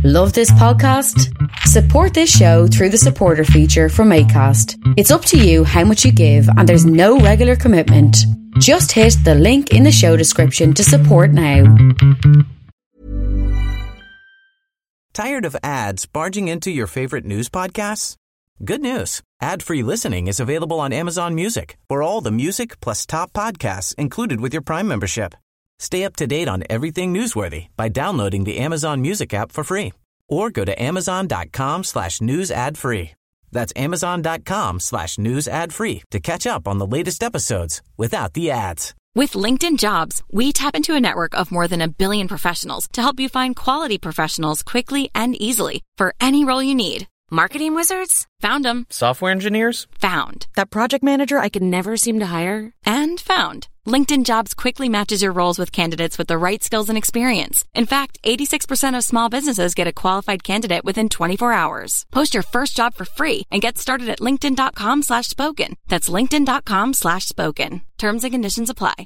Love this podcast? Support this show through the supporter feature from Acast. It's up to you how much you give, and there's no regular commitment. Just hit the link in the show description to support now. Tired of ads barging into your favorite news podcasts? Good news. Ad-free listening is available on Amazon Music for all the music plus top podcasts included with your Prime membership. Stay up to date on everything newsworthy by downloading the Amazon Music app for free or go to amazon.com/news ad free. That's amazon.com/news ad free to catch up on the latest episodes without the ads. With LinkedIn Jobs, we tap into a network of more than 1 billion professionals to help you find quality professionals quickly and easily for any role you need. Marketing wizards? Found them. Software engineers? Found. That project manager I could never seem to hire? And found. LinkedIn Jobs quickly matches your roles with candidates with the right skills and experience. In fact, 86% of small businesses get a qualified candidate within 24 hours. Post your first job for free and get started at linkedin.com/spoken. That's linkedin.com/spoken. Terms and conditions apply.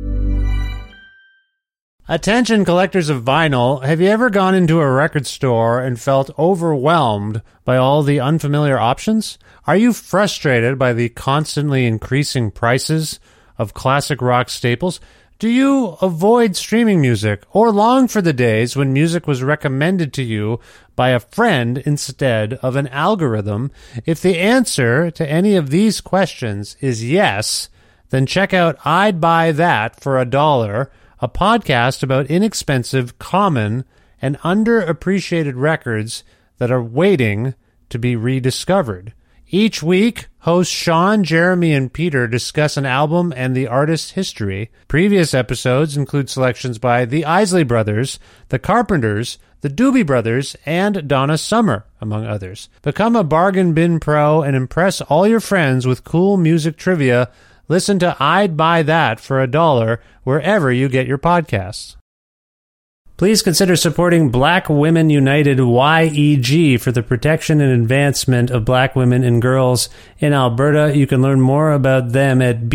Attention collectors of vinyl, have you ever gone into a record store and felt overwhelmed by all the unfamiliar options? Are you frustrated by the constantly increasing prices of classic rock staples? Do you avoid streaming music or long for the days when music was recommended to you by a friend instead of an algorithm? If the answer to any of these questions is yes, then check out I'd Buy That for $1, a podcast about inexpensive, common, and underappreciated records that are waiting to be rediscovered. Each week, hosts Sean, Jeremy, and Peter discuss an album and the artist's history. Previous episodes include selections by the Isley Brothers, the Carpenters, the Doobie Brothers, and Donna Summer, among others. Become a bargain bin pro and impress all your friends with cool music trivia. Listen to I'd Buy That for $1 wherever you get your podcasts. Please consider supporting Black Women United YEG for the protection and advancement of black women and girls in Alberta. You can learn more about them at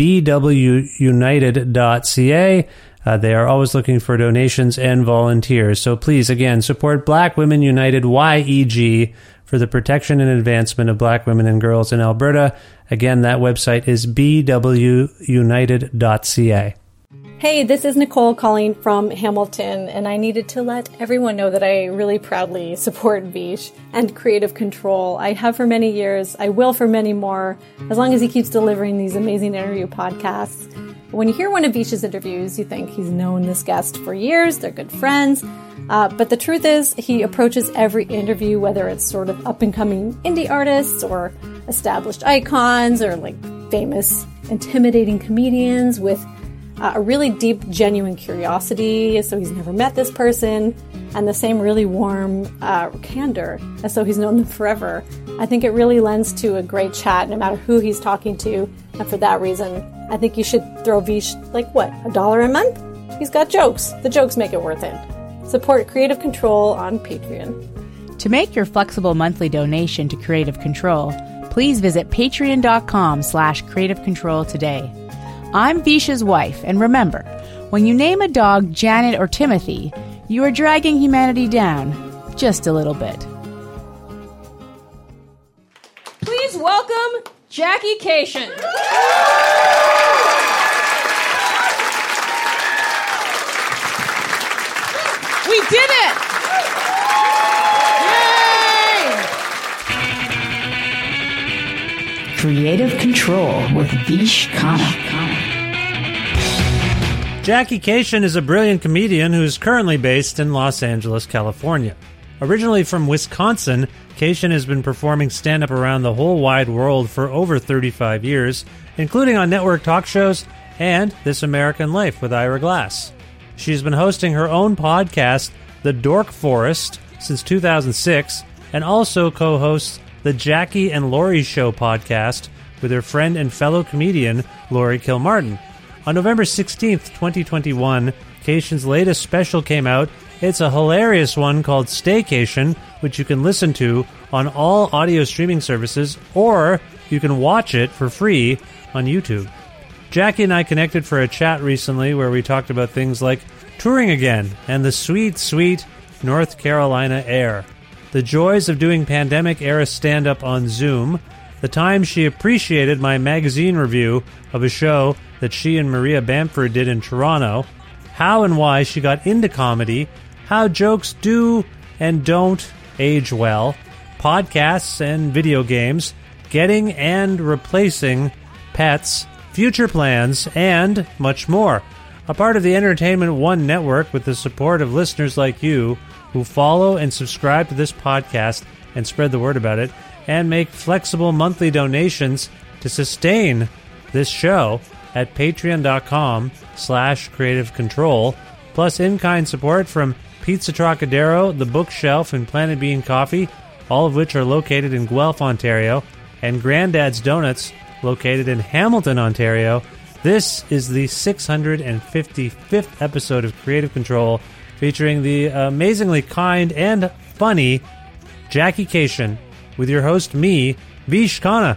bwunited.ca. They are always looking for donations and volunteers. So please, again, support Black Women United YEG for the protection and advancement of black women and girls in Alberta. Again, that website is bwunited.ca. Hey, this is Nicole calling from Hamilton, and I needed to let everyone know that I really proudly support Vish and Creative Control. I have for many years, I will for many more, as long as he keeps delivering these amazing interview podcasts. When you hear one of Vish's interviews, you think he's known this guest for years, they're good friends, but the truth is he approaches every interview, whether it's sort of up-and-coming indie artists or established icons or like famous, intimidating comedians with a really deep, genuine curiosity, so he's never met this person, and the same really warm candor, as so he's known them forever. I think it really lends to a great chat, no matter who he's talking to, and for that reason, I think you should throw Vish, $1 a month? He's got jokes. The jokes make it worth it. Support Creative Control on Patreon. To make your flexible monthly donation to Creative Control, please visit patreon.com/Creative Control today. I'm Vish's wife, and remember, when you name a dog Janet or Timothy, you are dragging humanity down just a little bit. Please welcome Jackie Kashian. We did it! Yay! Creative Control with Vish Khanna. Jackie Kashian is a brilliant comedian who is currently based in Los Angeles, California. Originally from Wisconsin, Kashian has been performing stand-up around the whole wide world for over 35 years, including on network talk shows and This American Life with Ira Glass. She's been hosting her own podcast, The Dork Forest, since 2006, and also co-hosts the Jackie and Laurie Show podcast with her friend and fellow comedian, Laurie Kilmartin. On November 16th, 2021, Kashian's latest special came out. It's a hilarious one called Staycation, which you can listen to on all audio streaming services, or you can watch it for free on YouTube. Jackie and I connected for a chat recently where we talked about things like touring again and the sweet, sweet North Carolina air. The joys of doing pandemic-era stand-up on Zoom. The time she appreciated my magazine review of a show that she and Maria Bamford did in Toronto. How and why she got into comedy. How jokes do and don't age well. Podcasts and video games. Getting and replacing pets. Future plans, and much more. A part of the Entertainment One network with the support of listeners like you who follow and subscribe to this podcast and spread the word about it and make flexible monthly donations to sustain this show at patreon.com/creative control, plus in-kind support from Pizza Trocadero, The Bookshelf, and Planet Bean Coffee, all of which are located in Guelph, Ontario, and Granddad's Donuts, located in Hamilton, Ontario. This is the 655th episode of Creative Control, featuring the amazingly kind and funny Jackie Cation, with your host, me, Vish Khanna.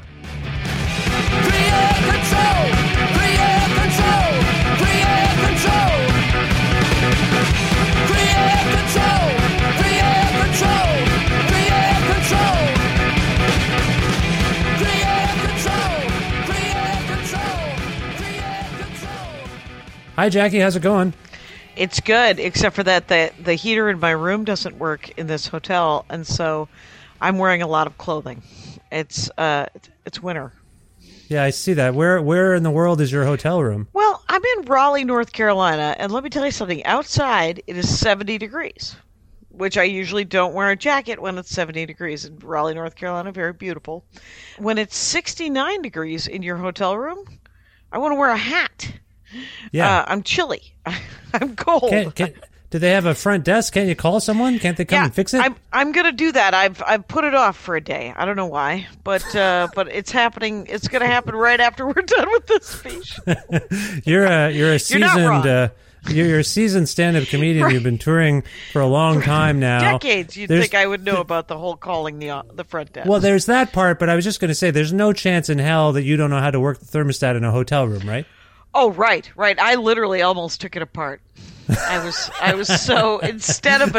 Hi, Jackie. How's it going? It's good, except for that the heater in my room doesn't work in this hotel, and so I'm wearing a lot of clothing. It's winter. Yeah, I see that. Where in the world is your hotel room? Well, I'm in Raleigh, North Carolina, and let me tell you something. Outside, it is 70 degrees, which I usually don't wear a jacket when it's 70 degrees in Raleigh, North Carolina. Very beautiful. When it's 69 degrees in your hotel room, I want to wear a hat. Yeah, I'm chilly. I'm cold. Do they have a front desk? Can't you call someone? Can't they come and fix it? I'm gonna do that. I've put it off for a day. I don't know why, but it's happening. It's gonna happen right after we're done with this speech. You're a seasoned you're a seasoned stand-up comedian. Right. You've been touring for a long time now. Decades. You'd think I would know about the whole calling the front desk. Well, there's that part, but I was just going to say, there's no chance in hell that you don't know how to work the thermostat in a hotel room, right? Oh, right. I literally almost took it apart. I was so, instead of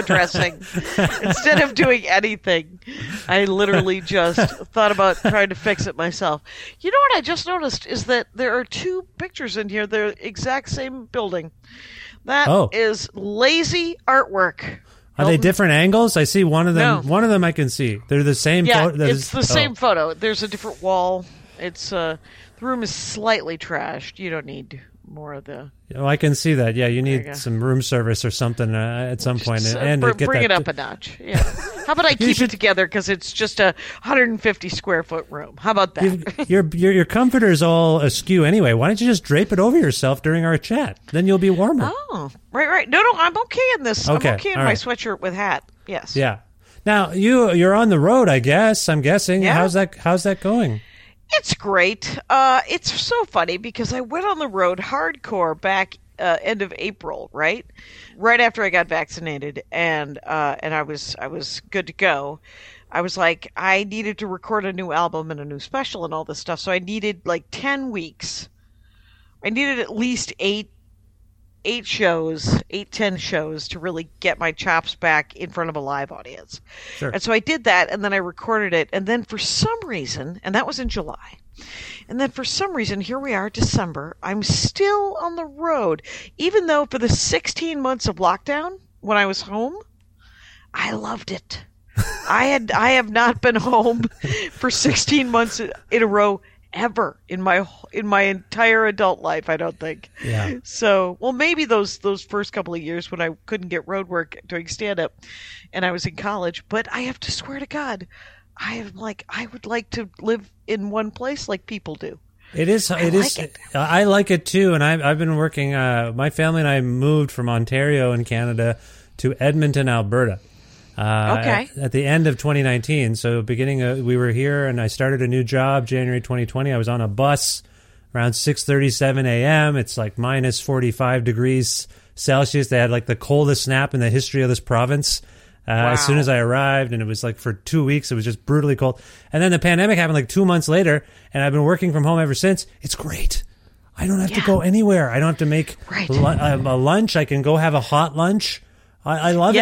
doing anything, I literally just thought about trying to fix it myself. You know what I just noticed is that there are two pictures in here. They're the exact same building. That is lazy artwork. Are they different angles? I see one of them. No. One of them I can see. They're the same photo. Yeah, it's the same photo. There's a different wall. It's the room is slightly trashed. You don't need more of the. Oh, I can see that. Yeah, you need some room service or something at some point, and bring it up a notch. Yeah. How about I keep it together because it's just a 150 square foot room? How about that? Your comforter's all askew anyway. Why don't you just drape it over yourself during our chat? Then you'll be warmer. Oh, right. No, I'm okay in this. Okay. I'm okay in my sweatshirt with hat. Yes. Yeah. Now you're on the road, I guess. I'm guessing. Yeah. How's that going? It's great. It's so funny because I went on the road hardcore back end of April, right after I got vaccinated, and I was good to go. I was like, I needed to record a new album and a new special and all this stuff, so I needed like 10 weeks. I needed at least 10 shows to really get my chops back in front of a live audience. Sure. And so I did that, and then I recorded it, and then for some reason, and that was in July, and then for some reason, here we are, December, I'm still on the road, even though for the 16 months of lockdown, when I was home, I loved it. I have not been home for 16 months in a row ever in my entire adult life, I don't think. Yeah. So, well, maybe those first couple of years when I couldn't get road work doing stand-up and I was in college, but I have to swear to God, I would like to live in one place like people do. It is. I like it too, and I've been working. My family and I moved from Ontario in Canada to Edmonton, Alberta. At the end of 2019. So we were here, and I started a new job January 2020. I was on a bus around 6:37 a.m. It's like minus 45 degrees Celsius. They had like the coldest snap in the history of this province. Wow. As soon as I arrived, and it was like for 2 weeks, it was just brutally cold. And then the pandemic happened like 2 months later, and I've been working from home ever since. It's great. I don't have to go anywhere. I don't have to make a lunch. I can go have a hot lunch. I love it.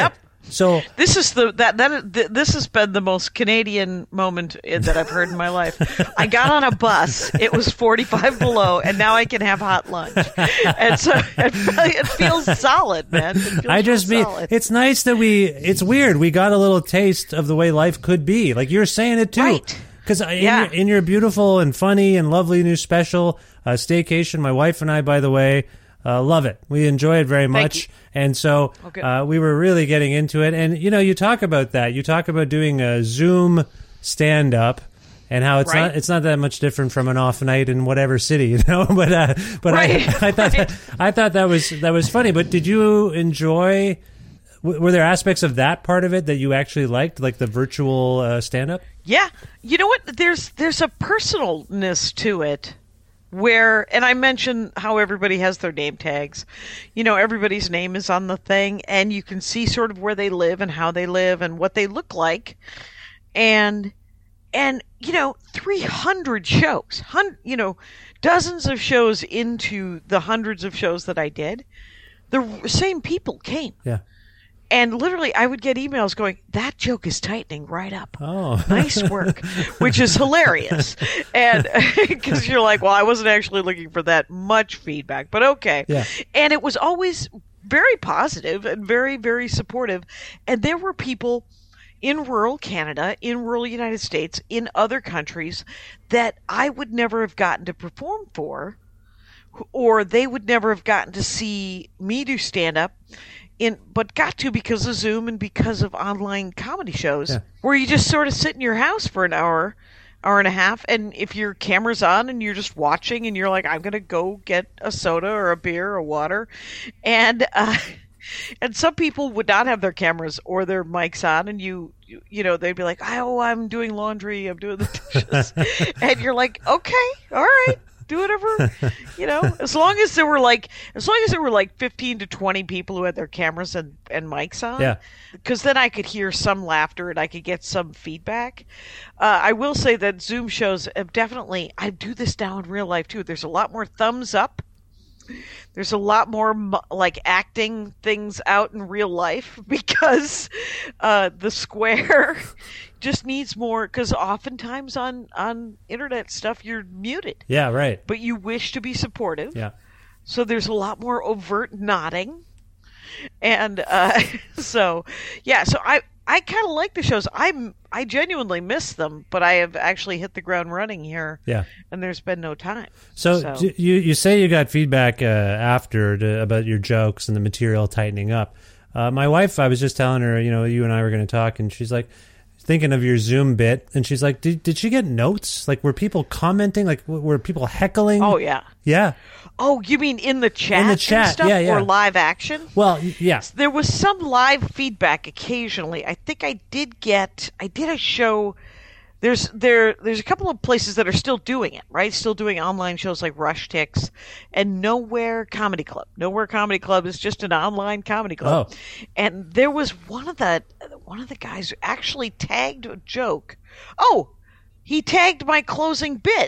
So this is this has been the most Canadian moment that I've heard in my life. I got on a bus. It was 45 below, and now I can have hot lunch. And so it feels solid, man. Solid. It's nice that it's weird. We got a little taste of the way life could be. Like you're saying it too. Right. Because in your beautiful and funny and lovely new special, Staycation, my wife and I, by the way, love it. We enjoy it very much. And so we were really getting into it. And, you talk about that. You talk about doing a Zoom stand-up and how it's not that much different from an off night in whatever city, But right. I thought that was funny. But did you enjoy... Were there aspects of that part of it that you actually liked, like the virtual stand-up? Yeah. You know what? There's a personalness to it where, and I mentioned how everybody has their name tags. Everybody's name is on the thing, and you can see sort of where they live and how they live and what they look like. And 300 shows, dozens of shows into the hundreds of shows that I did, the same people came. Yeah. And literally, I would get emails going, that joke is tightening right up. Oh. Nice work, which is hilarious. And because you're like, well, I wasn't actually looking for that much feedback, but okay. Yeah. And it was always very positive and very, very supportive. And there were people in rural Canada, in rural United States, in other countries that I would never have gotten to perform for, or they would never have gotten to see me do stand-up. But got to because of Zoom and because of online comedy shows where you just sort of sit in your house for an hour and a half, and if your camera's on and you're just watching and you're like, I'm going to go get a soda or a beer or water, and some people would not have their cameras or their mics on, and you they'd be like, oh, I'm doing laundry, I'm doing the dishes, and you're like, okay, all right. Do whatever, as long as there were like 15 to 20 people who had their cameras and mics on. Yeah. Because then I could hear some laughter and I could get some feedback. I will say that Zoom shows have definitely, I do this now in real life too. There's a lot more thumbs up. There's a lot more like acting things out in real life because the square just needs more, because oftentimes on internet stuff you're muted. Yeah, right. But you wish to be supportive. Yeah. So there's a lot more overt nodding. And so I kind of like the shows. I genuinely miss them, but I have actually hit the ground running here. Yeah. And there's been no time. So. You say you got feedback after about your jokes and the material tightening up. My wife, I was just telling her, you and I were going to talk, and she's like, thinking of your Zoom bit, and she's like, did she get notes? Like, were people commenting? Like, were people heckling? Oh, yeah. Yeah. Oh, you mean in the chat? In the chat, and stuff, yeah. Or live action? Well, yeah. There was some live feedback occasionally. I think I did a show. There's a couple of places that are still doing it, right? Still doing online shows like Rush Ticks and Nowhere Comedy Club. Nowhere Comedy Club is just an online comedy club. Oh. And there was one of the guys who actually tagged a joke. Oh, he tagged my closing bit.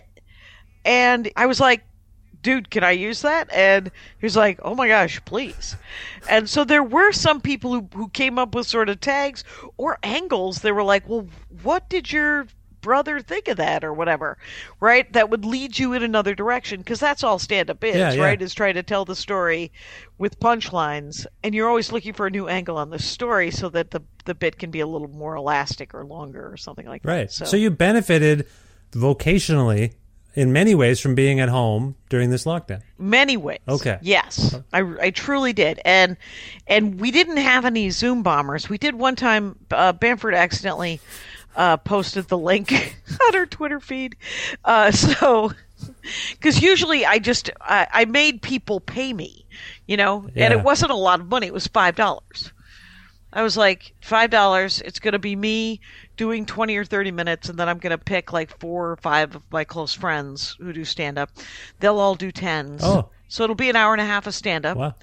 And I was like, dude, can I use that? And he was like, oh my gosh, please. And so there were some people who came up with sort of tags or angles. They were like, well, what did your brother think of that or whatever, right? That would lead you in another direction, because that's all stand-up is, right? Is trying to tell the story with punchlines, and you're always looking for a new angle on the story so that the bit can be a little more elastic or longer or something like that. Right. So you benefited vocationally in many ways from being at home during this lockdown. Many ways. Okay. Yes, I truly did. And we didn't have any Zoom bombers. We did one time, Bamford accidentally posted the link on her Twitter feed. So, because usually I made people pay me, and it wasn't a lot of money. It was $5. I was like, $5, it's going to be me doing 20 or 30 minutes, and then I'm going to pick like 4 or 5 of my close friends who do stand-up. They'll all do 10s. Oh. So it'll be an hour and a half of stand-up. Wow.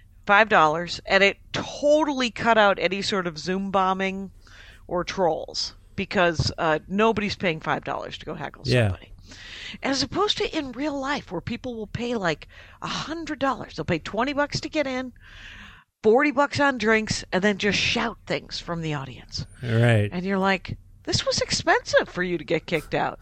$5, and it totally cut out any sort of Zoom bombing or trolls, because nobody's paying $5 to go heckle somebody. As opposed to in real life, where people will pay like $100. They'll pay $20 to get in, $40 on drinks, and then just shout things from the audience. Right. And you're like, this was expensive for you to get kicked out.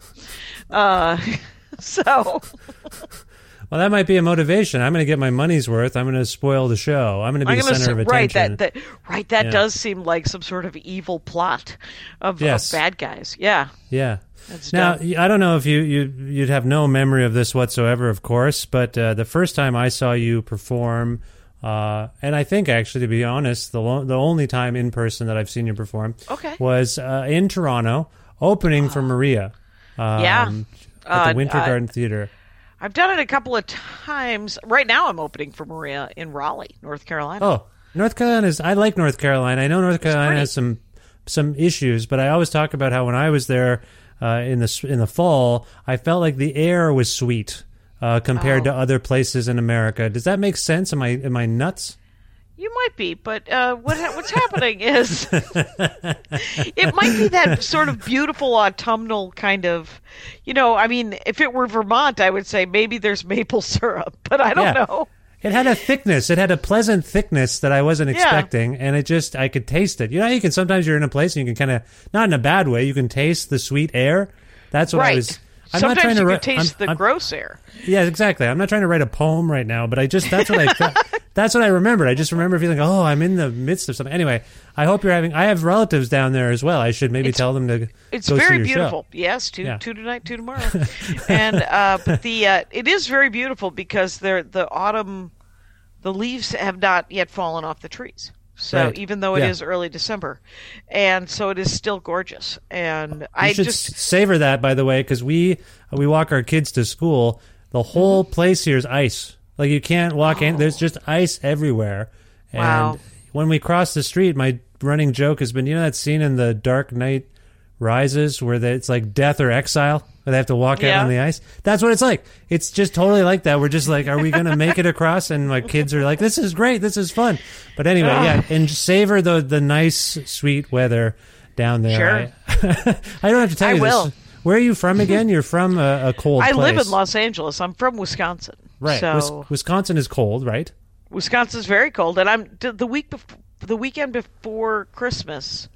So... Well, that might be a motivation. I'm going to get my money's worth. I'm going to spoil the show. I'm going to be the center of attention. That does seem like some sort of evil plot of bad guys. Yeah. Yeah. Now, I don't know if you'd have no memory of this whatsoever, of course, but the first time I saw you perform, and I think actually, to be honest, the only time in person that I've seen you perform was in Toronto, opening for Maria at the Winter Garden Theatre. I've done it a couple of times. Right now I'm opening for Maria in Raleigh, North Carolina. Oh, North Carolina I like North Carolina. I know North Carolina has some issues, but I always talk about how when I was there in the fall, I felt like the air was sweet compared to other places in America. Does that make sense? Am I nuts? You might be, but what's happening is it might be that sort of beautiful autumnal kind of, I mean, if it were Vermont, I would say maybe there's maple syrup, but I don't know. It had a thickness. It had a pleasant thickness that I wasn't expecting, and I could taste it. Sometimes you're in a place and you can kind of, not in a bad way, you can taste the sweet air. That's what I was... Sometimes you can taste the gross air. Yeah, exactly. I'm not trying to write a poem right now, but that's what that's what I remembered. I just remember feeling, I'm in the midst of something. Anyway, I hope you're having. I have relatives down there as well. I should maybe tell them to. It's go very see your beautiful. Show. Yes, two tonight, 2 tomorrow, and but it is very beautiful because the autumn, the leaves have not yet fallen off the trees. So even though it is early December, and so it is still gorgeous, and I should savor that, by the way, because we walk our kids to school. The whole place here is ice. Like you can't walk in. There's just ice everywhere. And when we cross the street, my running joke has been, that scene in The Dark Knight Rises where it's like death or exile, where they have to walk out on the ice. That's what it's like. It's just totally like that. We're just like, are we going to make it across? And my kids are like, this is great. This is fun. But anyway, and savor the nice, sweet weather down there. Sure. I don't have to tell you this. Where are you from again? You're from a cold place. I live in Los Angeles. I'm from Wisconsin. Right. So Wisconsin is cold, right? Wisconsin's very cold. And I'm the weekend before Christmas,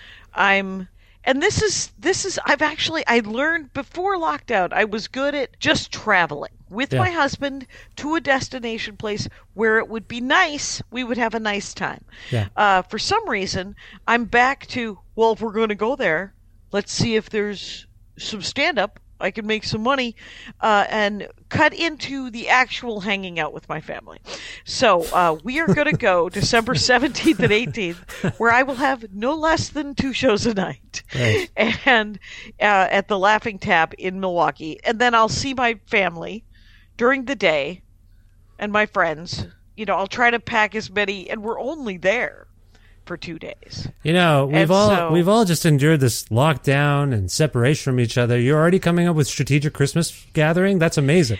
and this is I learned before lockdown, I was good at just traveling with my husband to a destination place where it would be nice. We would have a nice time. Yeah. For some reason, I'm back to, if we're going to go there, let's see if there's some stand-up. I can make some money and cut into the actual hanging out with my family. So we are going to go December 17th and 18th, where I will have no less than 2 shows a night. Right. And at the Laughing Tap in Milwaukee. And then I'll see my family during the day and my friends. I'll try to pack as many, and we're only there for 2 days. We've all just endured this lockdown and separation from each other. You're already coming up with strategic Christmas gathering? That's amazing.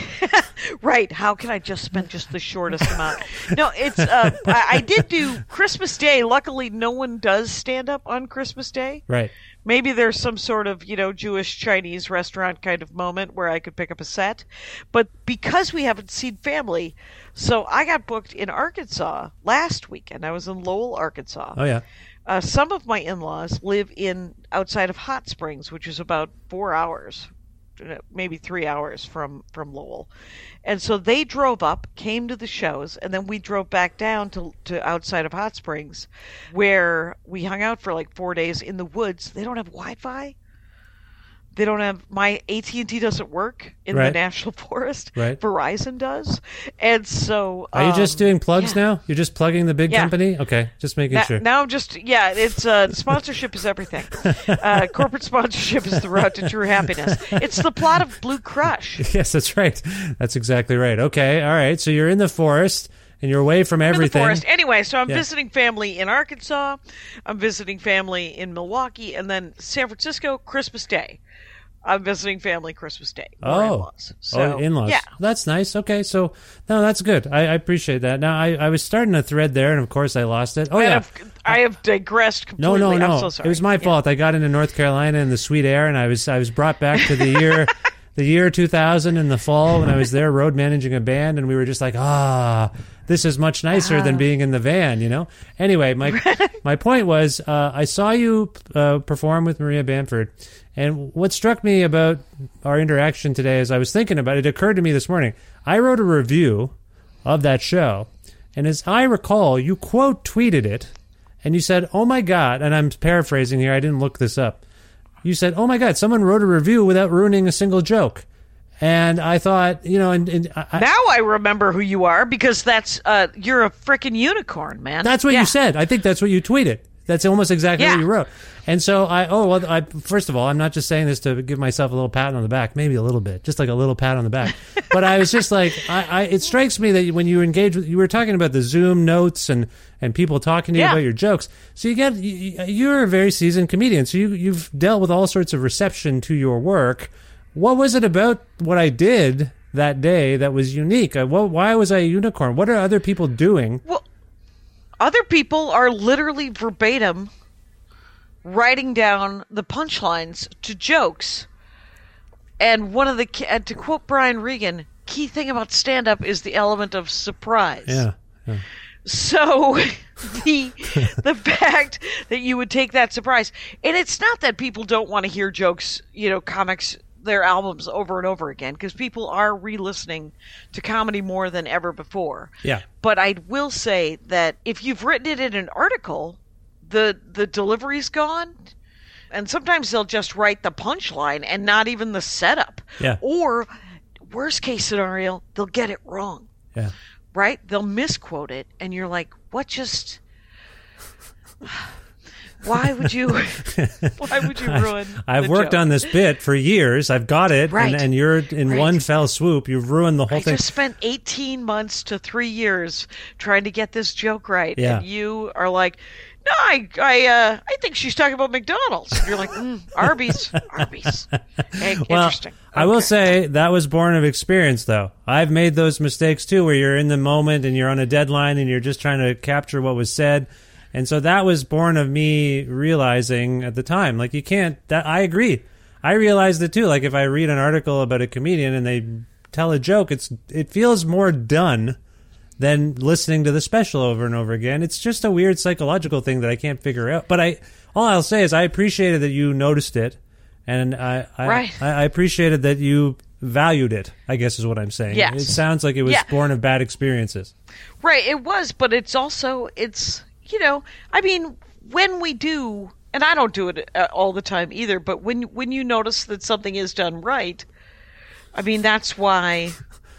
Right. How can I just spend just the shortest amount? No, it's I did do Christmas Day. Luckily, no one does stand up on Christmas Day. Right. Maybe there's some sort of, Jewish Chinese restaurant kind of moment where I could pick up a set. But because we haven't seen family, so I got booked in Arkansas last weekend. I was in Lowell, Arkansas. Oh, yeah. Some of my in-laws live outside of Hot Springs, which is about 4 hours, maybe 3 hours from Lowell. And so they drove up, came to the shows, and then we drove back down to outside of Hot Springs, where we hung out for like 4 days in the woods. They don't have Wi-Fi. They don't have, my AT&T doesn't work in the National Forest. Right. Verizon does. And so... Are you just doing plugs now? You're just plugging the big company? Okay, just making sure. Now I'm just, it's sponsorship is everything. Corporate sponsorship is the route to true happiness. It's the plot of Blue Crush. Yes, that's right. That's exactly right. Okay, all right. So you're in the forest and you're away from everything. In the forest. Anyway, so I'm visiting family in Arkansas. I'm visiting family in Milwaukee. And then San Francisco, Christmas Day. I'm visiting family Christmas Day. In-laws. So, in-laws. Yeah. That's nice. Okay, so, no, that's good. I appreciate that. Now, I was starting a thread there, and of course I lost it. I have digressed completely. No. I'm so sorry. It was my fault. I got into North Carolina in the sweet air, and I was brought back to the the year 2000 in the fall when I was there road managing a band, and we were just like, this is much nicer than being in the van, you know? Anyway, my point was, I saw you perform with Maria Bamford, and what struck me about our interaction today as I was thinking about it, it occurred to me this morning, I wrote a review of that show, and as I recall, you quote tweeted it, and you said, oh my God, and I'm paraphrasing here, I didn't look this up. You said, oh my God, someone wrote a review without ruining a single joke. And I thought, you know, now I remember who you are because that's, you're a freaking unicorn, man. That's what you said. I think that's what you tweeted. That's almost exactly what you wrote. And so first of all, I'm not just saying this to give myself a little pat on the back, maybe a little bit, just like a little pat on the back. But I was just like, it strikes me that when you engage with, you were talking about the Zoom notes and people talking to you about your jokes. So you're a very seasoned comedian. So you've dealt with all sorts of reception to your work. What was it about what I did that day that was unique? Why was I a unicorn? What are other people doing? Well, other people are literally verbatim writing down the punchlines to jokes. And to quote Brian Regan, key thing about stand-up is the element of surprise. Yeah. So the fact that you would take that surprise, and it's not that people don't want to hear jokes, you know, comics, their albums over and over again, because people are re-listening to comedy more than ever before. Yeah. But I will say that if you've written it in an article, the delivery's gone, and sometimes they'll just write the punchline and not even the setup. Yeah. Or, worst case scenario, they'll get it wrong. Yeah. Right? They'll misquote it, and you're like, what just... Why would you ruin I've worked joke? on this bit for years. I've got it. Right. And you're in one fell swoop. You've ruined the whole thing. I just spent 18 months to 3 years trying to get this joke right. Yeah. And you are like, no, I think she's talking about McDonald's. And you're like, Arby's. Hey, well, interesting. I will say that was born of experience, though. I've made those mistakes, too, where you're in the moment and you're on a deadline and you're just trying to capture what was said. And so that was born of me realizing at the time, like, you can't, I agree. I realized it too. Like, if I read an article about a comedian and they tell a joke, it feels more done than listening to the special over and over again. It's just a weird psychological thing that I can't figure out. But all I'll say is I appreciated that you noticed it, and I appreciated that you valued it, I guess is what I'm saying. Yes. It sounds like it was born of bad experiences. Right, it was, but it's also, you know, I mean, when we do, and I don't do it all the time either, but when you notice that something is done right, I mean, that's why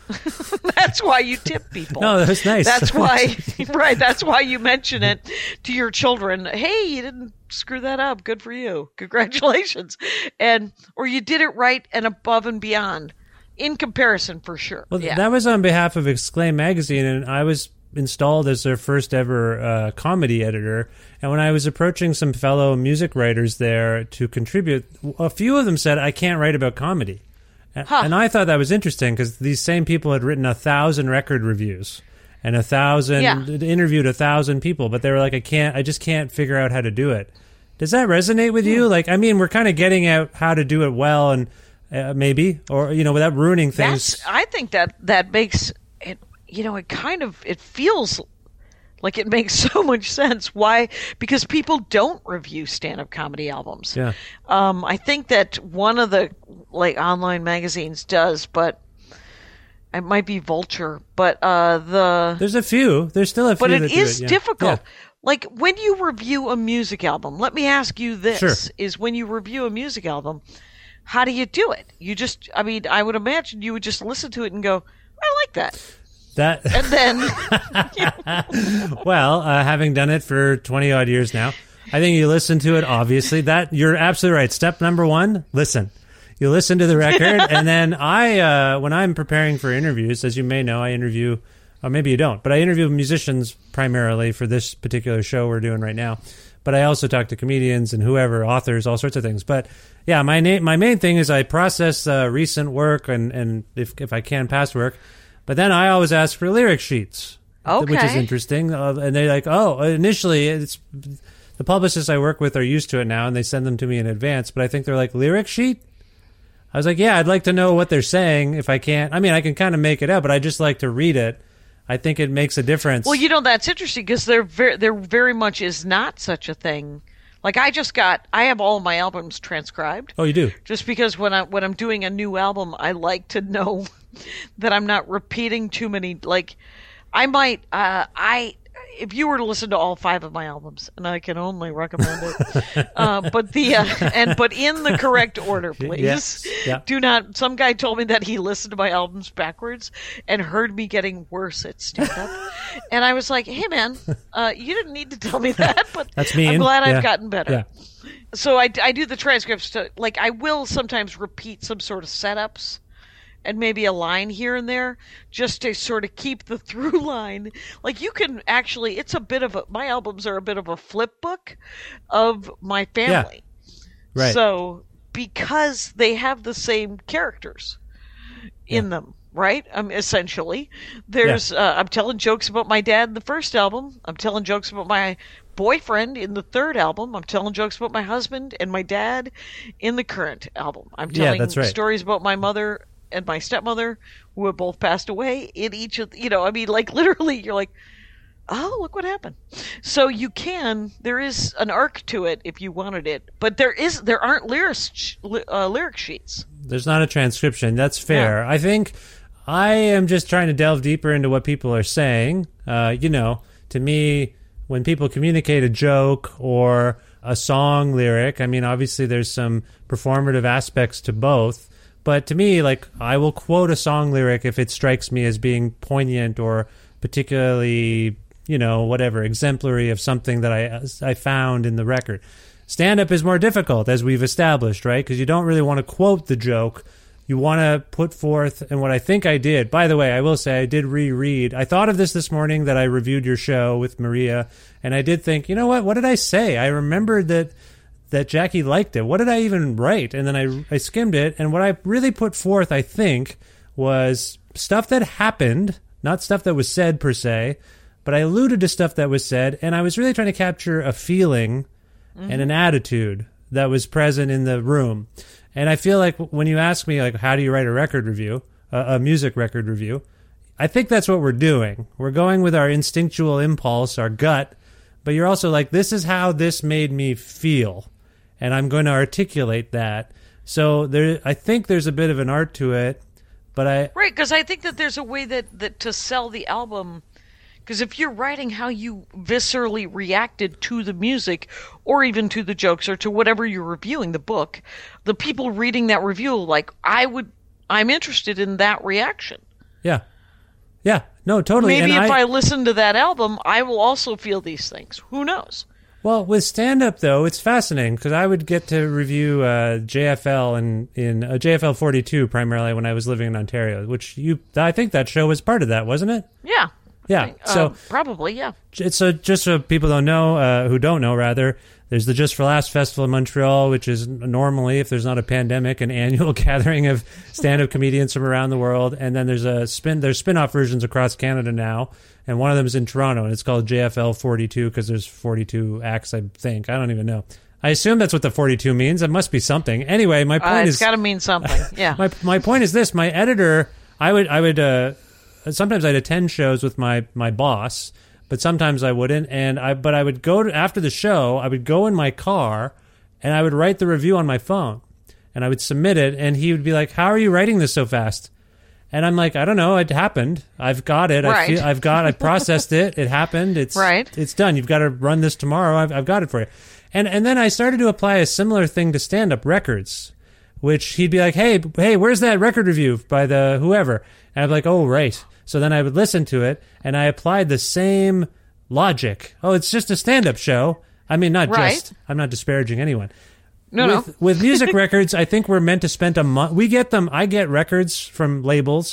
you tip people. No, that's nice. That's why, right, that's why you mention it to your children. Hey, you didn't screw that up. Good for you. Congratulations. Or you did it right and above and beyond in comparison, for sure. Well, that was on behalf of Exclaim Magazine, and I was installed as their first ever comedy editor. And when I was approaching some fellow music writers there to contribute, a few of them said, I can't write about comedy. And I thought that was interesting because these same people had written 1,000 record reviews and 1,000 interviewed 1,000 people, but they were like, I just can't figure out how to do it. Does that resonate with you? Like, I mean, we're kind of getting at how to do it well, and maybe, or, you know, without ruining things. I think that makes it, you know, it feels like it makes so much sense. Why? Because people don't review stand-up comedy albums. Yeah. I think that one of the online magazines does, but it might be Vulture. But there's a few. There's still a few. But it is difficult. Yeah. Like when you review a music album. Let me ask you this: Sure. Is when you review a music album, how do you do it? You just, I mean, I would imagine you would just listen to it and go, I like that. And then, well, having done it for 20 odd years now, I think you listen to it. Obviously, that you're absolutely right. Step number one: listen. You listen to the record, and then when I'm preparing for interviews, as you may know, I interview, or maybe you don't, but I interview musicians primarily for this particular show we're doing right now. But I also talk to comedians and whoever, authors, all sorts of things. But yeah, my main thing is I process recent work and if I can, past work. But then I always ask for lyric sheets, which is interesting. And they're like, initially, it's the publicists I work with are used to it now, and they send them to me in advance. But I think they're like, lyric sheet? I was like, yeah, I'd like to know what they're saying if I can't. I mean, I can kind of make it up, but I just like to read it. I think it makes a difference. Well, that's interesting because there very much is not such a thing. Like I have all of my albums transcribed. Oh, you do? Just because when I'm doing a new album, I like to know that I'm not repeating too many. Like I might, if you were to listen to all 5 of my albums, and I can only recommend it, but in the correct order, please. Yes. Yeah. Do not. Some guy told me that he listened to my albums backwards and heard me getting worse at stand-up, and I was like, "Hey, man, you didn't need to tell me that, but that's mean. I'm glad I've gotten better." Yeah. So I do the transcripts to I will sometimes repeat some sort of setups. And maybe a line here and there, just to sort of keep the through line. Like you can actually, my albums are a bit of a flip book of my family. Yeah. Right. So, because they have the same characters in them, right? Essentially. There's, I'm telling jokes about my dad in the first album. I'm telling jokes about my boyfriend in the third album. I'm telling jokes about my husband and my dad in the current album. I'm telling stories about my mother and my stepmother, who have both passed away, in each of, literally, you're like, oh, look what happened. So there is an arc to it if you wanted it, but there aren't lyric sheets. There's not a transcription. That's fair. Yeah. I think I am just trying to delve deeper into what people are saying. To me, when people communicate a joke or a song lyric, I mean, obviously there's some performative aspects to both. But to me, I will quote a song lyric if it strikes me as being poignant or particularly, exemplary of something that I found in the record. Stand-up is more difficult, as we've established, right? Because you don't really want to quote the joke. You want to put forth, and what I think I did, by the way, I will say I did reread. I thought of this morning that I reviewed your show with Maria, and I did think, you know what did I say? I remembered that Jackie liked it. What did I even write? And then I skimmed it, and what I really put forth, I think, was stuff that happened, not stuff that was said per se, but I alluded to stuff that was said, and I was really trying to capture a feeling and an attitude that was present in the room. And I feel like when you ask me, how do you write a record review, a music record review, I think that's what we're doing. We're going with our instinctual impulse, our gut, but you're also like, this is how this made me feel. And I'm going to articulate that. So I think there's a bit of an art to it, but right, because I think that there's a way that to sell the album. Because if you're writing how you viscerally reacted to the music, or even to the jokes, or to whatever you're reviewing, the book, the people reading that review, I'm interested in that reaction. Yeah. Yeah. No, totally. Maybe if I listen to that album, I will also feel these things. Who knows? Well, with stand-up, though, it's fascinating because I would get to review JFL in JFL 42 primarily when I was living in Ontario, which I think that show was part of that, wasn't it? Yeah. Yeah. So probably, yeah. So just so people don't know, who don't know, rather, there's the Just for Laughs Festival in Montreal, which is normally, if there's not a pandemic, an annual gathering of stand-up comedians from around the world. And then there's spin-off versions across Canada now. And one of them is in Toronto, and it's called JFL 42 because there's 42 acts, I think. I don't even know. I assume that's what the 42 means. It must be something. Anyway, my point is... It's got to mean something, yeah. My point is this. My editor, I would sometimes I'd attend shows with my boss, but sometimes I wouldn't. But I would go after the show, I would go in my car, and I would write the review on my phone. And I would submit it, and he would be like, how are you writing this so fast? And I'm like, I don't know. It happened. I've got it. Right. I processed it. It happened. It's right. It's done. You've got to run this tomorrow. I've got it for you. And then I started to apply a similar thing to stand-up records, which he'd be like, hey, where's that record review by the whoever? And I'd be like, oh, right. So then I would listen to it, and I applied the same logic. Oh, it's just a stand-up show. I mean, not right. just. I'm not disparaging anyone. No. With music records, I think we're meant to spend a month. We get them. I get records from labels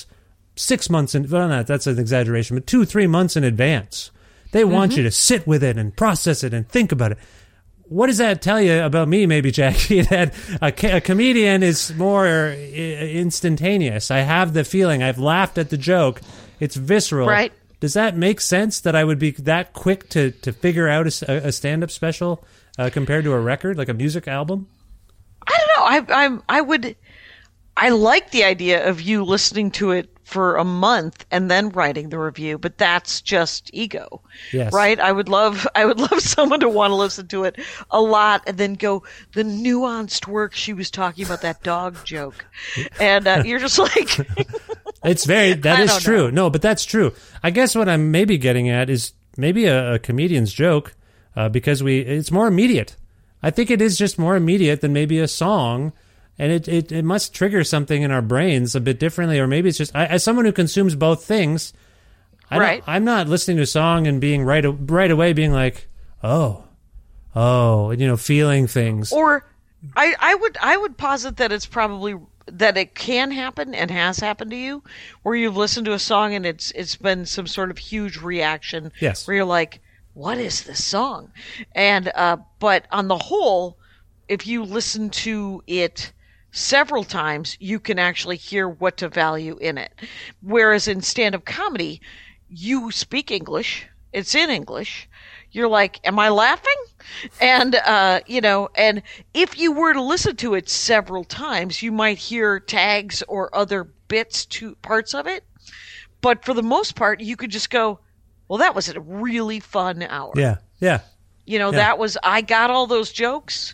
6 months in. Well, that's an exaggeration, but 2-3 months in advance. They want you to sit with it and process it and think about it. What does that tell you about me, maybe, Jackie? That a comedian is more instantaneous. I have the feeling. I've laughed at the joke. It's visceral. Right. Does that make sense that I would be that quick to figure out a stand-up special compared to a record, like a music album? I don't know. I like the idea of you listening to it for a month and then writing the review, but that's just ego. Yes. Right? I would love someone to want to listen to it a lot and then go, the nuanced work she was talking about, that dog joke. And you're just like... That is true. No, but that's true. I guess what I'm maybe getting at is maybe a comedian's joke, because it's more immediate. I think it is just more immediate than maybe a song. And it must trigger something in our brains a bit differently, or maybe it's just as someone who consumes both things. I'm not listening to a song and being right away being like, oh, feeling things. Or I would posit that it's probably that it can happen and has happened to you, where you've listened to a song and it's been some sort of huge reaction. Yes. Where you're like, what is this song? And but on the whole, if you listen to it several times, you can actually hear what to value in it. Whereas in stand-up comedy, you speak English. It's in English. You're like, am I laughing? And, and if you were to listen to it several times, you might hear tags or other parts of it. But for the most part, you could just go, well, that was a really fun hour. Yeah. Yeah. That was, I got all those jokes.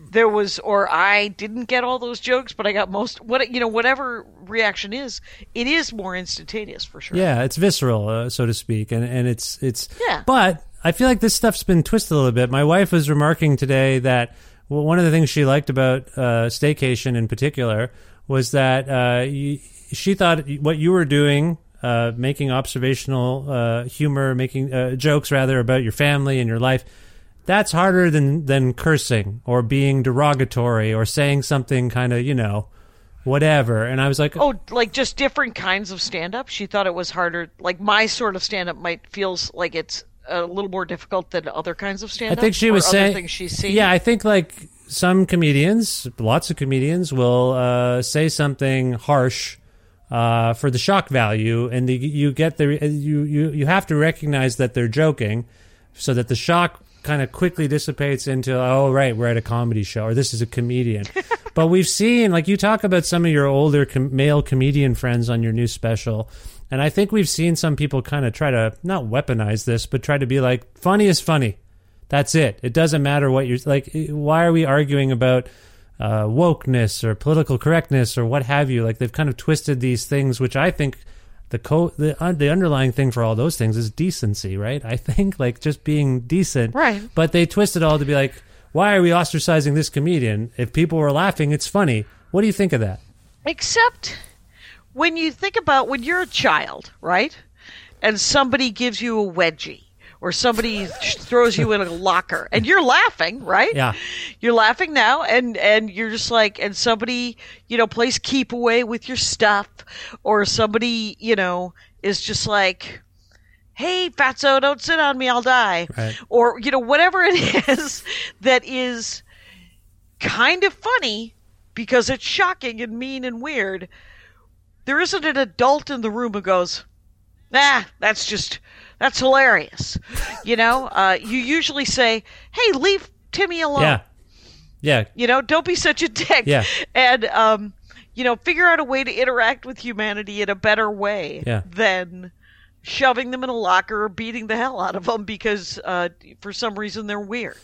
Or I didn't get all those jokes, but I got whatever reaction is, it is more instantaneous for sure. Yeah, it's visceral, so to speak, and it's yeah. But I feel like this stuff's been twisted a little bit. My wife was remarking today that one of the things she liked about Staycation in particular was that she thought what you were doing, making observational humor, making jokes rather about your family and your life. That's harder than cursing or being derogatory or saying something kind of, whatever. And I was like... Oh, like just different kinds of stand-up? She thought it was harder. Like my sort of stand-up feels like it's a little more difficult than other kinds of stand-up? I think she was saying... things she's seen? Yeah, I think like some comedians, lots of comedians, will say something harsh for the shock value, and you have to recognize that they're joking so that the shock kind of quickly dissipates into, oh, right, we're at a comedy show, or this is a comedian. But we've seen, like you talk about some of your older male comedian friends on your new special, and I think we've seen some people kind of try to, not weaponize this, but try to be like, funny is funny. That's it. It doesn't matter what you're, like, why are we arguing about wokeness or political correctness or what have you? Like, they've kind of twisted these things, which I think the underlying thing for all those things is decency, right? I think, like, just being decent. Right. But they twist it all to be like, why are we ostracizing this comedian? If people were laughing, it's funny. What do you think of that? Except when you think about when you're a child, right? And somebody gives you a wedgie or somebody throws you in a locker and you're laughing, right? Yeah. You're laughing now and you're just like, and somebody, plays keep away with your stuff, or somebody, is just like, hey, fatso, don't sit on me, I'll die. Right. Or, whatever it is that is kind of funny because it's shocking and mean and weird. There isn't an adult in the room who goes, that's hilarious. You usually say, hey, leave Timmy alone. Yeah. Don't be such a dick. Yeah. And, figure out a way to interact with humanity in a better way than shoving them in a locker or beating the hell out of them because for some reason they're weird,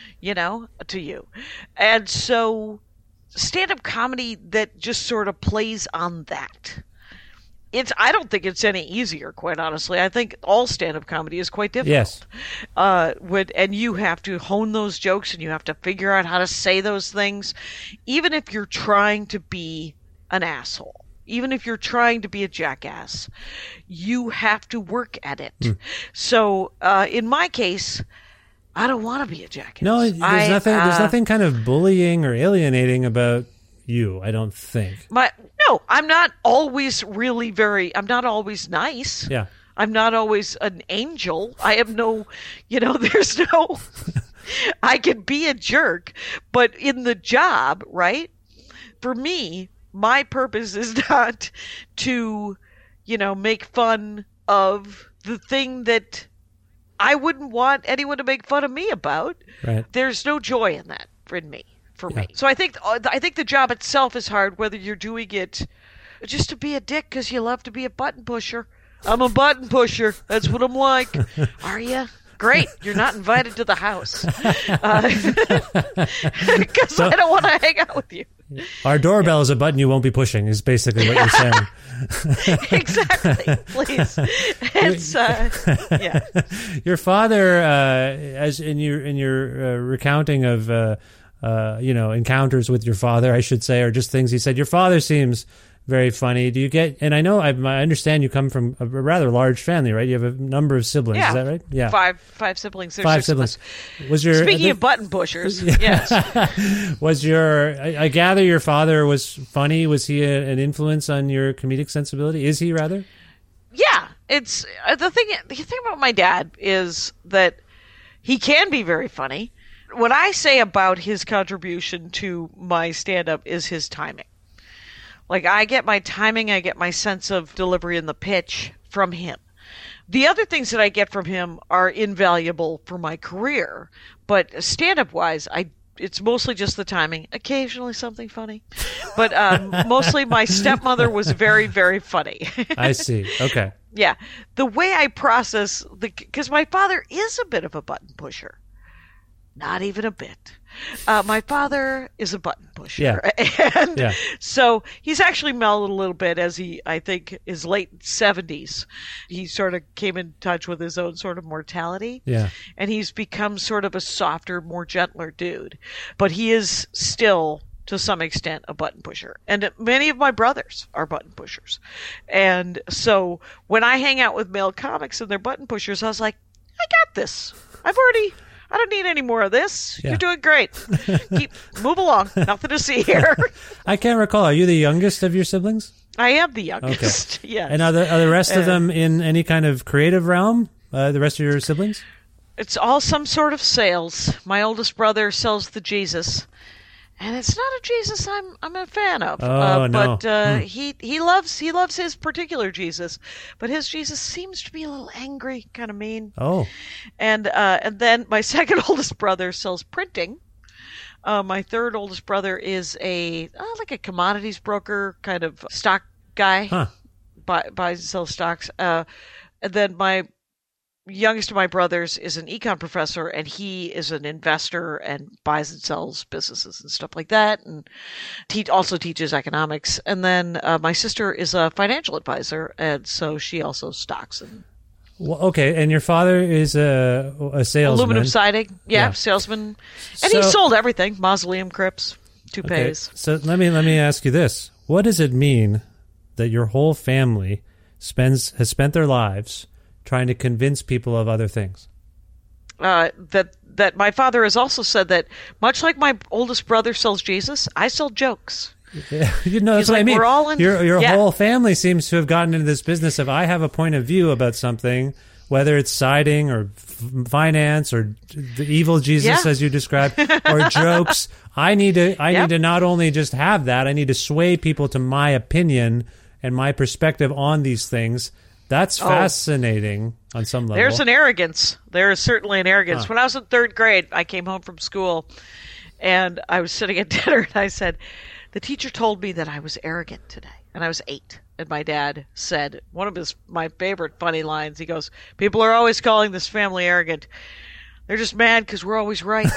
to you. And so stand-up comedy that just sort of plays on that. I don't think it's any easier, quite honestly. I think all stand-up comedy is quite difficult. Yes. And you have to hone those jokes and you have to figure out how to say those things, even if you're trying to be an asshole. Even if you're trying to be a jackass, you have to work at it. So, in my case, I don't want to be a jackass. No, there's nothing kind of bullying or alienating about you, I don't think. No, I'm not always I'm not always nice. Yeah. I'm not always an angel. I have there's no, I can be a jerk, but in the job, right? For me, my purpose is not to, make fun of the thing that I wouldn't want anyone to make fun of me about. Right. There's no joy in that for me. for me. So I think the job itself is hard, whether you're doing it just to be a dick because you love to be a button pusher. I'm a button pusher. That's what I'm like. Are you? Great. You're not invited to the house because I don't want to hang out with you. Our doorbell is a button you won't be pushing, is basically what you're saying. Exactly. Please. It's yeah. Your father, as in your recounting of encounters with your father, I should say, or just things he said. Your father seems very funny. Do you get? And I know I understand you come from a rather large family, right? You have a number of siblings. Yeah. Is that right? Yeah, five siblings. There's 5 6 siblings. Was your speaking of button pushers? Yes. Was your? I gather your father was funny. Was he an influence on your comedic sensibility? Is he rather? Yeah, it's the thing about my dad is that he can be very funny. What I say about his contribution to my stand-up is his timing. Like, I get my timing, I get my sense of delivery and the pitch from him. The other things that I get from him are invaluable for my career, but stand-up wise, it's mostly just the timing. Occasionally something funny, but mostly my stepmother was very, very funny. I see. Okay. Yeah, the way I process because my father is a bit of a button pusher. Not even a bit. My father is a button pusher. Yeah. And so he's actually mellowed a little bit as I think, his late 70s. He sort of came in touch with his own sort of mortality. Yeah. And he's become sort of a softer, more gentler dude. But he is still, to some extent, a button pusher. And many of my brothers are button pushers. And so when I hang out with male comics and they're button pushers, I was like, I got this. I don't need any more of this. Yeah. You're doing great. Move along. Nothing to see here. I can't recall. Are you the youngest of your siblings? I am the youngest. Okay. Yes. And are the rest of them in any kind of creative realm? The rest of your siblings? It's all some sort of sales. My oldest brother sells the Jesus. And it's not a Jesus I'm a fan of. Oh, no. But he loves his particular Jesus. But his Jesus seems to be a little angry, kind of mean. Oh. And then my second oldest brother sells printing. My third oldest brother is like a commodities broker, kind of stock guy. Huh. Buys and sells stocks. And then my youngest of my brothers is an econ professor, and he is an investor and buys and sells businesses and stuff like that. And he also teaches economics. And then my sister is a financial advisor, and so she also stocks. And well, okay, and your father is a salesman. Aluminum siding, salesman. And he sold everything, mausoleum crypts, toupees. Okay, so let me ask you this. What does it mean that your whole family has spent their lives trying to convince people of other things? That my father has also said that much like my oldest brother sells Jesus, I sell jokes. Yeah, that's what I mean. We're all in, your whole family seems to have gotten into this business of I have a point of view about something, whether it's siding or finance or the evil Jesus as you described, or jokes. I need to not only just have that, I need to sway people to my opinion and my perspective on these things. That's fascinating on some level. There's an arrogance. There is certainly an arrogance. Huh. When I was in 3rd grade, I came home from school, and I was sitting at dinner, and I said, the teacher told me that I was arrogant today. And I was 8. And my dad said, one of my favorite funny lines, he goes, people are always calling this family arrogant. They're just mad because we're always right.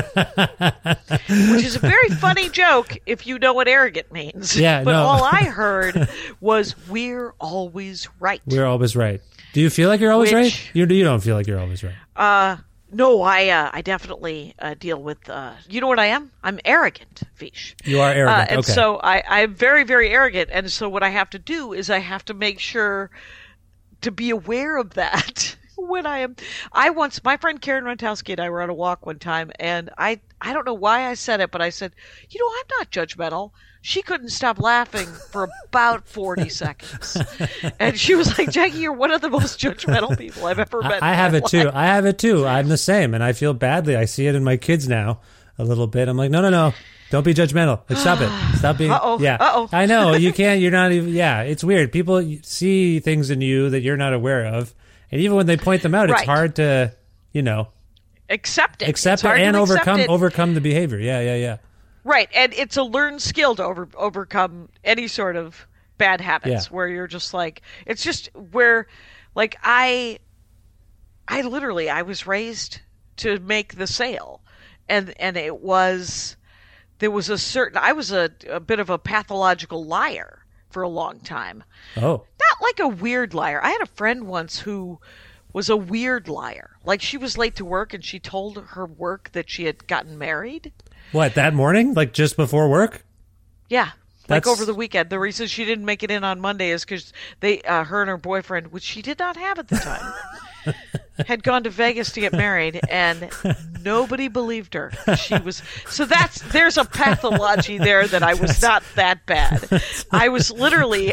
Which is a very funny joke if you know what arrogant means. Yeah, but all I heard was, we're always right. We're always right. Do you feel like you're always right? You don't feel like you're always right. No, I definitely deal with, you know what I am? I'm arrogant, Vish. You are arrogant, and okay. so I'm very, very arrogant. And so what I have to do is I have to make sure to be aware of that. When my friend Karen Rentowski and I were on a walk one time, and I don't know why I said it, but I said, I'm not judgmental. She couldn't stop laughing for about 40 seconds. And she was like, Jackie, you're one of the most judgmental people I've ever met. I have it too. I have it too. I'm the same, and I feel badly. I see it in my kids now a little bit. I'm like, no. Don't be judgmental. Like, stop it. Stop being. Uh-oh. I know. You can't. You're not even. Yeah, it's weird. People see things in you that you're not aware of. And even when they point them out, it's hard to, accept it. Accept it and overcome the behavior. Yeah. Right, and it's a learned skill to overcome any sort of bad habits where you're just like, it's just where, like, I was raised to make the sale, and it was, there was a certain, I was a bit of a pathological liar for a long time. Oh. Not like a weird liar. I had a friend once who was a weird liar. Like, she was late to work and she told her work that she had gotten married. What, that morning? Like just before work? Yeah. Like over the weekend. The reason she didn't make it in on Monday is because her and her boyfriend, which she did not have at the time, had gone to Vegas to get married, and nobody believed her. There's a pathology there that I was not that bad. I was literally,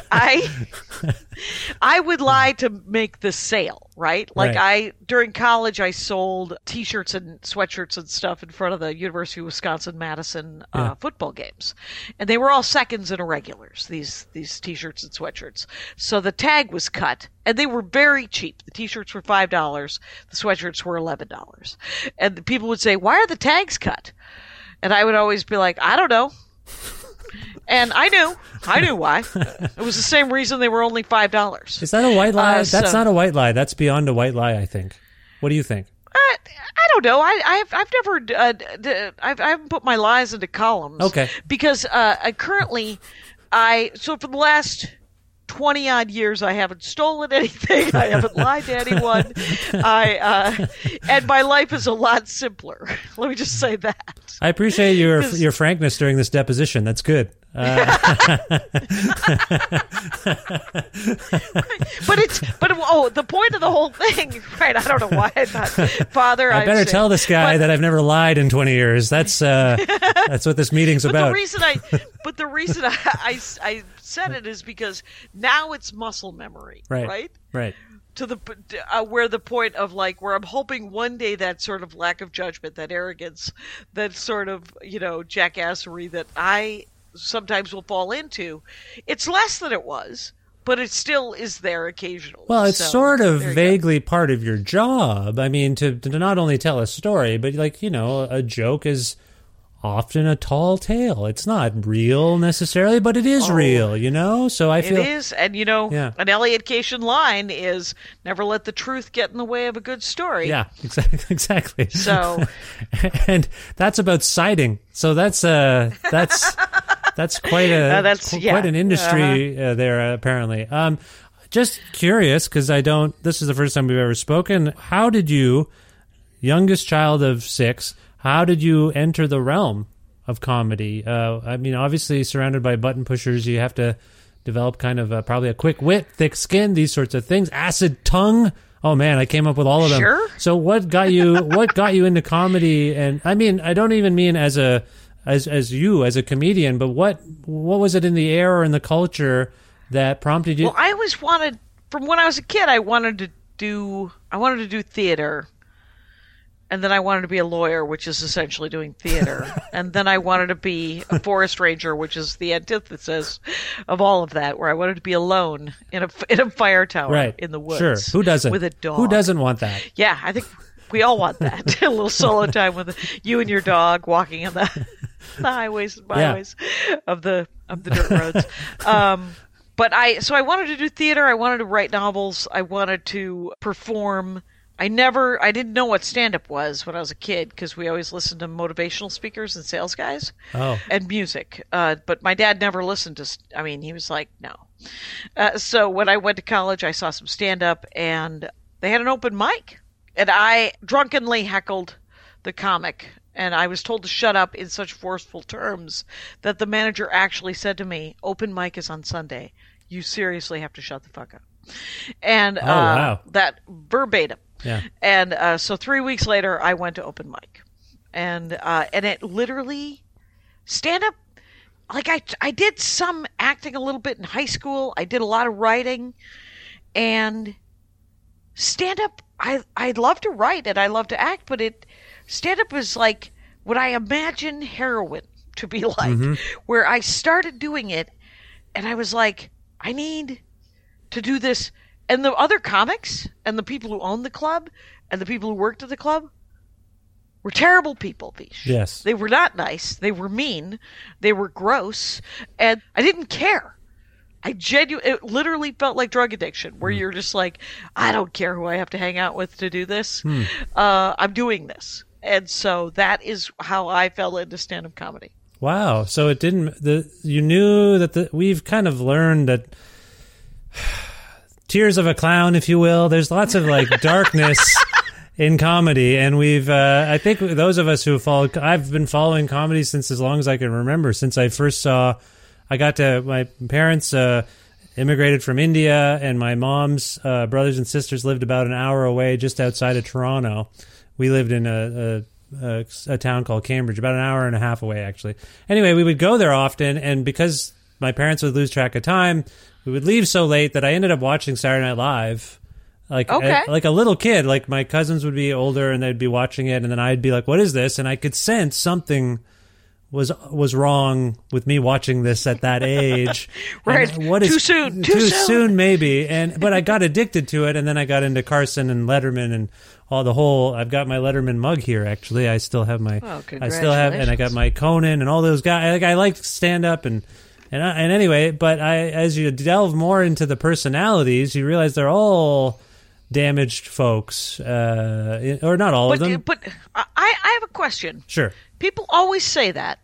I would lie to make the sale, right? Like during college, I sold T-shirts and sweatshirts and stuff in front of the University of Wisconsin-Madison football games. And they were all seconds and irregulars, these T-shirts and sweatshirts. So the tag was cut, and they were very cheap. The T-shirts were $5. The sweatshirts were $11. And the people would say, "Why are the tags cut?" And I would always be like, "I don't know." And I knew why. It was the same reason they were only $5. Is that a white lie? That's not a white lie. That's beyond a white lie, I think. What do you think? I don't know. I've never I haven't put my lies into columns. Okay. Because currently so for the last 20 odd years, I haven't stolen anything. I haven't lied to anyone. And my life is a lot simpler. Let me just say that. I appreciate your frankness during this deposition. That's good. The point of the whole thing, right? I don't know why I thought, Father, I better tell this guy that I've never lied in 20 years. That's what this meeting's about. The reason I said it is because now it's muscle memory, right? Right. To the where the point of like where I'm hoping one day that sort of lack of judgment, that arrogance, that sort of jackassery that I sometimes will fall into, it's less than it was, but it still is there occasionally. Well, it's sort of vaguely part of your job. I mean, to not only tell a story, but a joke is often a tall tale. It's not real necessarily, but it is real, So I feel it is, and an Elliot Cation line is never let the truth get in the way of a good story. Yeah, exactly. So, and that's about citing. So that's quite an industry there apparently. Just curious, because this is the first time we've ever spoken. How did you, youngest child of 6? How did you enter the realm of comedy? I mean, obviously, surrounded by button pushers, you have to develop kind of probably a quick wit, thick skin, these sorts of things. Acid tongue. Oh man, I came up with all of them. Sure. So what got you into comedy? And I mean, I don't even mean as you as a comedian, but what was it in the air or in the culture that prompted you? Well, I always wanted, from when I was a kid, I wanted to do theater. And then I wanted to be a lawyer, which is essentially doing theater. And then I wanted to be a forest ranger, which is the antithesis of all of that, where I wanted to be alone in a fire tower in the woods. Sure. Who doesn't? With a dog. Who doesn't want that? Yeah, I think we all want that. A little solo time with you and your dog walking on the highways and byways of the dirt roads. So I wanted to do theater. I wanted to write novels. I wanted to perform. I didn't know what stand-up was when I was a kid, because we always listened to motivational speakers and sales guys and music. But my dad never listened to, he was like, no. So when I went to college, I saw some stand-up, and they had an open mic. And I drunkenly heckled the comic, and I was told to shut up in such forceful terms that the manager actually said to me, "Open mic is on Sunday. You seriously have to shut the fuck up." And wow. That verbatim. Yeah. And so 3 weeks later, I went to open mic, and it literally stand up. Like I did some acting a little bit in high school. I did a lot of writing, and stand up. I love to write and I love to act, but stand up is like what I imagine heroin to be like, where I started doing it, and I was like, I need to do this. And the other comics and the people who owned the club and the people who worked at the club were terrible people, Vish. Yes. They were not nice. They were mean. They were gross. And I didn't care. It literally felt like drug addiction, where you're just like, I don't care who I have to hang out with to do this. I'm doing this. And so that is how I fell into stand-up comedy. Wow. So it didn't, you knew that we've kind of learned that tears of a clown, if you will, there's lots of like darkness in comedy. And we've, I think those of us who follow, I've been following comedy since as long as I can remember, since I first saw, my parents immigrated from India, and my mom's brothers and sisters lived about an hour away, just outside of Toronto. We lived in a town called Cambridge, about an hour and a half away, actually. Anyway, we would go there often, and because my parents would lose track of time, we would leave so late that I ended up watching Saturday Night Live. Like a little kid. Like, my cousins would be older, and they'd be watching it, and then I'd be like, what is this? And I could sense something was wrong with me watching this at that age. Right. Too soon maybe. But I got addicted to it, and then I got into Carson and Letterman and I've got my Letterman mug here, actually. I still have and I got my Conan and all those guys. Like, I liked stand up and anyway, but as you delve more into the personalities, you realize they're all damaged folks, or not all of them. But I have a question. Sure. People always say that.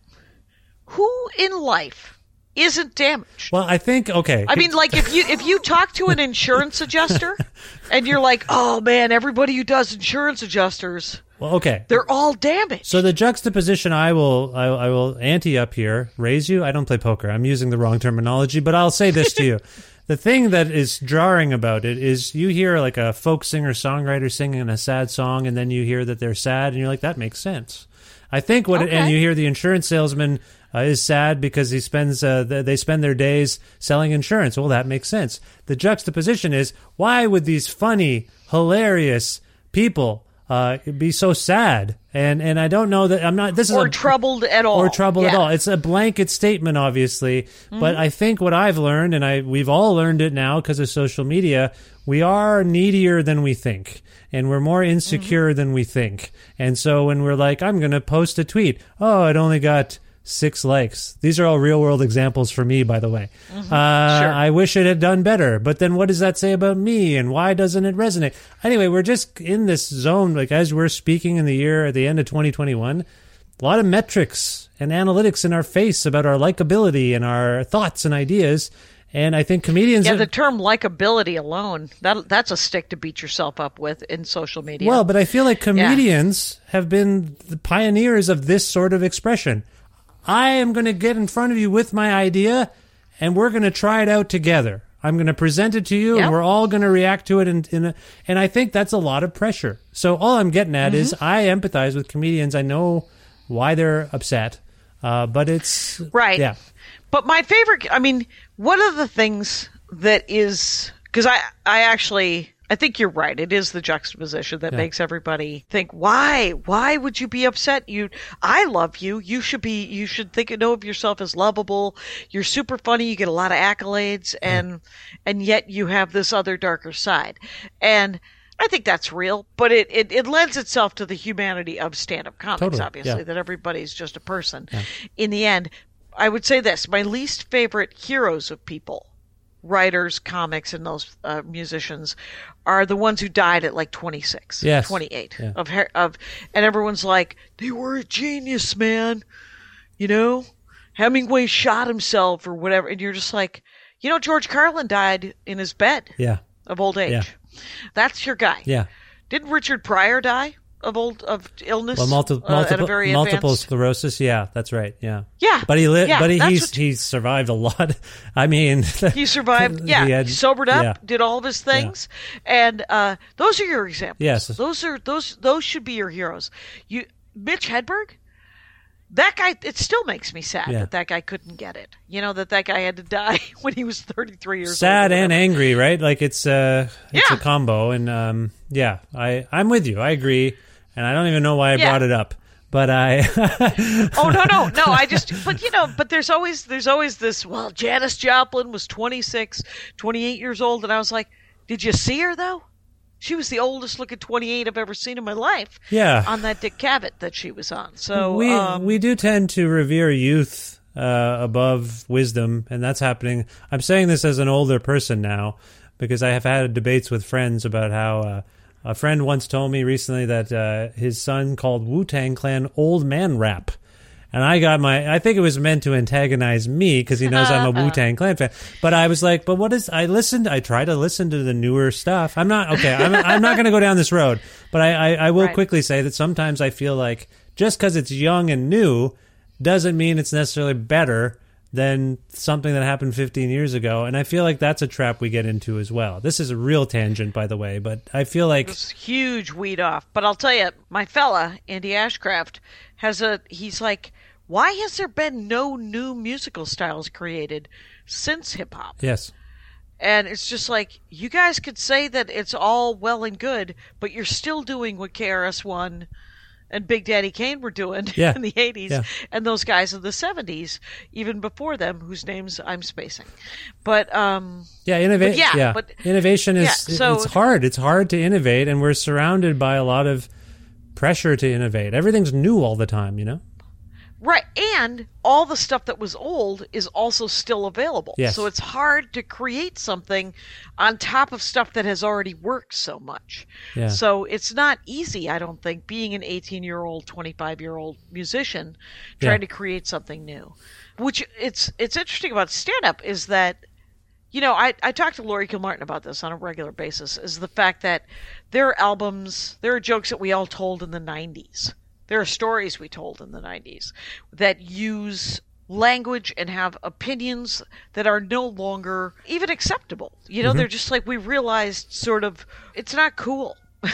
Who in life isn't damaged? Well, I think, okay. I mean, like, if you talk to an insurance adjuster and you're like, oh man, everybody who does insurance adjusters, well, okay, they're all damaged. So the juxtaposition I will ante up here, raise you. I don't play poker. I'm using the wrong terminology, but I'll say this to you. The thing that is jarring about it is you hear like a folk singer-songwriter singing a sad song, and then you hear that they're sad, and you're like, that makes sense. I think and you hear the insurance salesman is sad because they spend their days selling insurance. Well, that makes sense. The juxtaposition is, why would these funny, hilarious people be so sad? And I don't know that I'm not. This is troubled at all. Or troubled at all. It's a blanket statement, obviously. Mm-hmm. But I think what I've learned, and we've all learned it now because of social media, we are needier than we think. And we're more insecure than we think. And so when we're like, I'm going to post a tweet. Oh, it only got 6 likes. These are all real world examples for me, by the way. Mm-hmm. Sure. I wish it had done better. But then what does that say about me? And why doesn't it resonate? Anyway, we're just in this zone. Like, as we're speaking in the year at the end of 2021, a lot of metrics and analytics in our face about our likability and our thoughts and ideas. And I think comedians... Yeah, the term likability alone, that's a stick to beat yourself up with in social media. Well, but I feel like comedians have been the pioneers of this sort of expression. I am going to get in front of you with my idea, and we're going to try it out together. I'm going to present it to you, and we're all going to react to it. And I think that's a lot of pressure. So all I'm getting at is I empathize with comedians. I know why they're upset, but it's... Right. Yeah. But my favorite, I mean, one of the things that is, because I think you're right. It is the juxtaposition that makes everybody think, why would you be upset? I love you. You should know of yourself as lovable. You're super funny. You get a lot of accolades, and yet you have this other darker side. And I think that's real, but it lends itself to the humanity of stand-up comics, obviously, that everybody's just a person. Yeah. In the end, I would say this, my least favorite heroes of people, writers, comics, and those musicians, are the ones who died at like 26, 28. Yeah. And everyone's like, they were a genius, man. You know, Hemingway shot himself or whatever. And you're just like, George Carlin died in his bed of old age. Yeah. That's your guy. Yeah. Didn't Richard Pryor die of illness? Well, at a very multiple advanced... sclerosis. Yeah, that's right. Yeah. Yeah. But he survived a lot. I mean, he survived. Yeah. He sobered up, did all of his things. Yeah. And those are your examples. Yes. Those should be your heroes. Mitch Hedberg, that guy, it still makes me sad that guy couldn't get it. That guy had to die when he was 33 years old. Sad and angry, right? Like it's a combo. And I'm with you. I agree. And I don't even know why I brought it up, but I. Oh no! But there's always this. Well, Janis Joplin was 28 years old, and I was like, did you see her though? She was the oldest looking 28 I've ever seen in my life. Yeah. On that Dick Cavett that she was on. So we do tend to revere youth above wisdom, and that's happening. I'm saying this as an older person now because I have had debates with friends about how a friend once told me recently that his son called Wu-Tang Clan old man rap. And I think it was meant to antagonize me because he knows I'm a Wu-Tang Clan fan. But I was like, I try to listen to the newer stuff. I'm not going to go down this road. But I will quickly say that sometimes I feel like just because it's young and new doesn't mean it's necessarily better than something that happened 15 years ago. And I feel like that's a trap we get into as well. This is a real tangent, by the way, but I feel like it's huge weed off. But I'll tell you, my fella, Andy Ashcraft, he's like, why has there been no new musical styles created since hip-hop? Yes. And it's just like, you guys could say that it's all well and good, but you're still doing what KRS-One and Big Daddy Kane were doing in the 80s, and those guys in the 70s, even before them, whose names I'm spacing. But innovation is it's hard. It's hard to innovate, and we're surrounded by a lot of pressure to innovate. Everything's new all the time, you know? Right, and all the stuff that was old is also still available. Yes. So it's hard to create something on top of stuff that has already worked so much. Yeah. So it's not easy, I don't think, being an 18-year-old, 25-year-old musician trying to create something new. Which it's interesting about stand-up is that, you know, I talk to Laurie Kilmartin about this on a regular basis, is the fact that there are jokes that we all told in the 90s. There are stories we told in the 90s that use language and have opinions that are no longer even acceptable. You know, they're just like, we realized sort of it's not cool.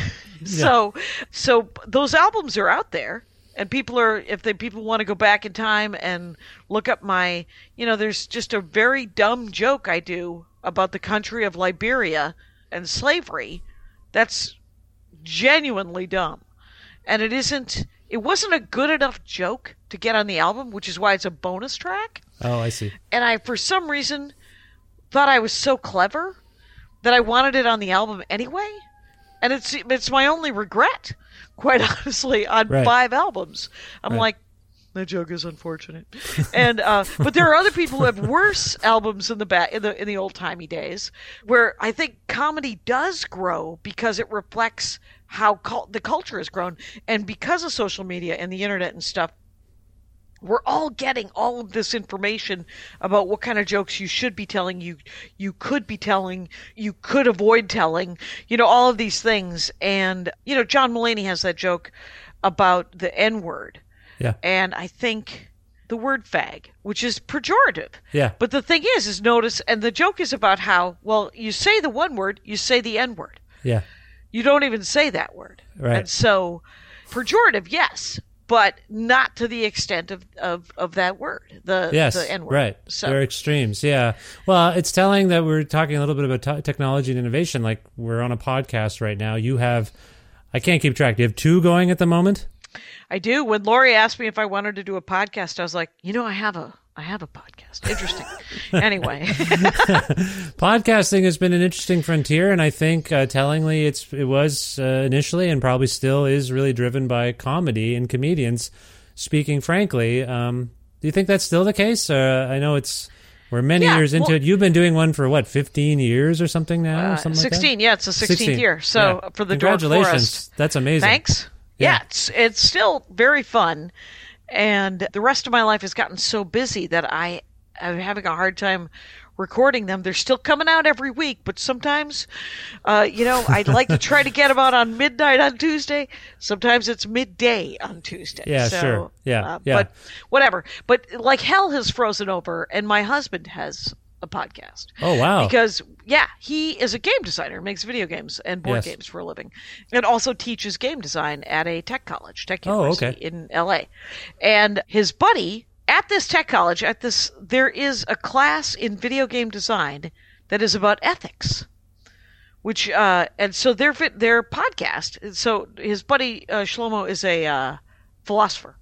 So those albums are out there, and people want to go back in time and look up there's just a very dumb joke I do about the country of Liberia and slavery that's genuinely dumb. And it wasn't a good enough joke to get on the album, which is why it's a bonus track. Oh, I see. And I, for some reason, thought I was so clever that I wanted it on the album anyway. And it's my only regret, quite honestly, on 5 albums. I'm like, that joke is unfortunate. And but there are other people who have worse albums in the old timey days, where I think comedy does grow because it reflects how the culture has grown, and because of social media and the internet and stuff, we're all getting all of this information about what kind of jokes you should be telling, you could be telling, you could avoid telling, all of these things. And John Mulaney has that joke about the N-word. Yeah. And I think the word fag, which is pejorative. Yeah. But the thing is notice, and the joke is about how, well, you say the one word, you say the N-word. Yeah. You don't even say that word. Right. And so, pejorative, yes, but not to the extent of that word, the N-word. Right. So, there are extremes, yeah. Well, it's telling that we're talking a little bit about technology and innovation. Like, we're on a podcast right now. You have, I can't keep track. Do you have 2 going at the moment? I do. When Lori asked me if I wanted to do a podcast, I was like, I have a podcast. Interesting. Anyway. Podcasting has been an interesting frontier, and I think tellingly it was initially and probably still is really driven by comedy and comedians speaking frankly. Do you think that's still the case? I know we're many years into it. You've been doing one for, 15 years or something now? Or something 16, like that? It's the 16th year. So for the Dork Congratulations. Forest. That's amazing. Thanks. Yeah, it's still very fun. And the rest of my life has gotten so busy that I'm having a hard time recording them. They're still coming out every week, but sometimes, I'd like to try to get them out on midnight on Tuesday. Sometimes it's midday on Tuesday. Yeah, sure. Yeah, But whatever. But like hell has frozen over, and my husband has a podcast. Oh, wow. Because, he is a game designer, makes video games and board games for a living, and also teaches game design at a tech university in LA. And his buddy at this tech college, there is a class in video game design that is about ethics, which, and so their podcast, so his buddy Shlomo is a philosopher.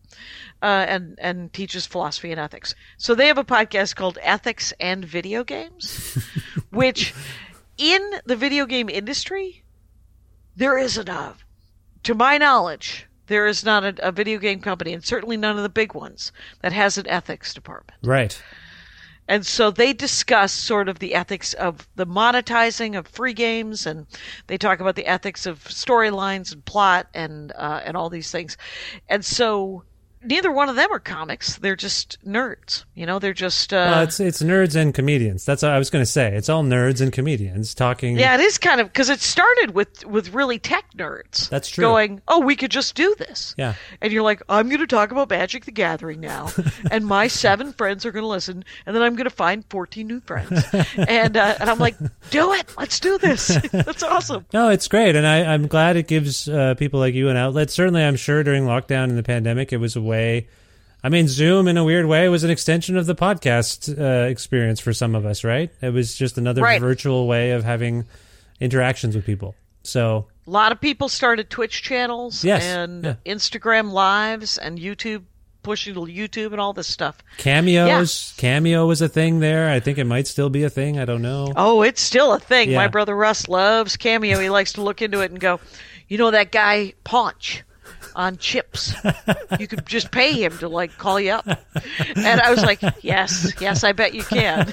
And teaches philosophy and ethics. So they have a podcast called Ethics and Video Games, which in the video game industry there isn't to my knowledge, there is not a video game company, and certainly none of the big ones, that has an ethics department. Right. And so they discuss sort of the ethics of the monetizing of free games, and they talk about the ethics of storylines and plot and all these things. And so neither one of them are comics. They're just nerds. They're just... it's nerds and comedians. That's what I was going to say. It's all nerds and comedians talking... Yeah, it is kind of... Because it started with really tech nerds. That's true. Going, oh, we could just do this. Yeah. And you're like, I'm going to talk about Magic the Gathering now. And my 7 friends are going to listen. And then I'm going to find 14 new friends. And I'm like, do it. Let's do this. That's awesome. No, it's great. And I'm glad it gives people like you an outlet. Certainly, I'm sure during lockdown and the pandemic, it was a way... I mean, Zoom, in a weird way, was an extension of the podcast experience for some of us, right? It was just another virtual way of having interactions with people. So a lot of people started Twitch channels and Instagram lives and YouTube, pushing to YouTube and all this stuff. Cameos. Yeah. Cameo was a thing there. I think it might still be a thing. I don't know. Oh, it's still a thing. Yeah. My brother Russ loves Cameo. He likes to look into it and go, that guy Paunch on Chips. You could just pay him to call you up. And I was like, yes, I bet you can.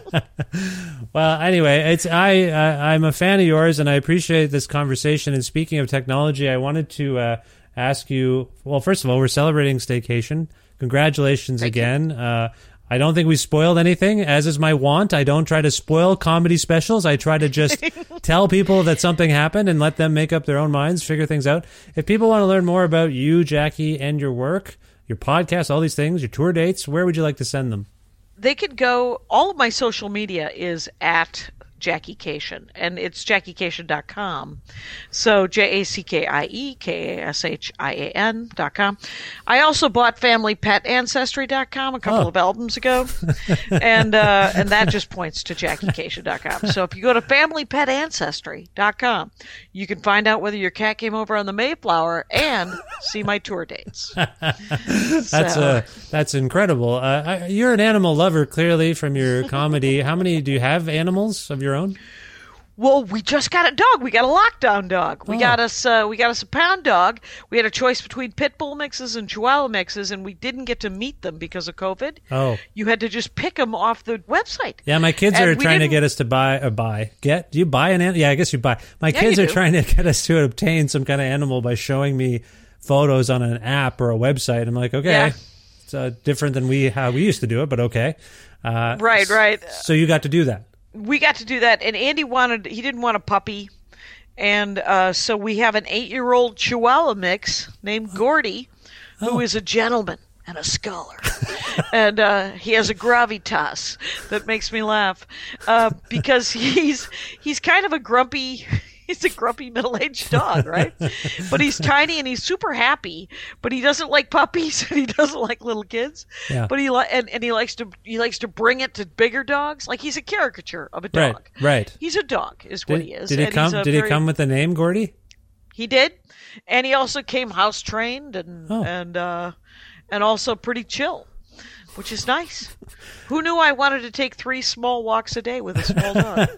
Well, anyway, I'm a fan of yours, and I appreciate this conversation. And speaking of technology, I wanted to ask you, well, first of all, we're celebrating Staycation. Congratulations again. I don't think we spoiled anything, as is my wont. I don't try to spoil comedy specials. I try to just tell people that something happened and let them make up their own minds, figure things out. If people want to learn more about you, Jackie, and your work, your podcast, all these things, your tour dates, where would you like to send them? They could go, all of my social media is at JackieKation, and it's JackieKation.com. So JackieKashian.com. I also bought FamilyPetAncestry.com a couple of albums ago, and that just points to JackieKation.com. So if you go to FamilyPetAncestry.com, you can find out whether your cat came over on the Mayflower and see my tour dates. That's incredible. You're an animal lover, clearly, from your comedy. How many do you have animals of your own? Well, we just got a dog. We got a lockdown dog. We got us a pound dog. We had a choice between pit bull mixes and Chihuahua mixes, and we didn't get to meet them because of COVID. Oh, you had to just pick them off the website. Yeah, my kids are trying to get us to buy. Do you buy an animal? Yeah, I guess you buy. My kids are trying to get us to obtain some kind of animal by showing me photos on an app or a website. I'm like, okay, it's different than how we used to do it, but okay. Right. So you got to do that. We got to do that, and Andy didn't want a puppy, and so we have an 8-year-old Chihuahua mix named Gordy, who is a gentleman and a scholar, and he has a gravitas that makes me laugh because he's kind of a grumpy. He's a grumpy middle-aged dog, right? But he's tiny and he's super happy. But he doesn't like puppies and he doesn't like little kids. Yeah. But he likes to bring it to bigger dogs. Like he's a caricature of a dog. Right. He's a dog, is what he is. Did he come with the name Gordy? He did, and he also came house trained and also pretty chill, which is nice. Who knew I wanted to take 3 small walks a day with a small dog?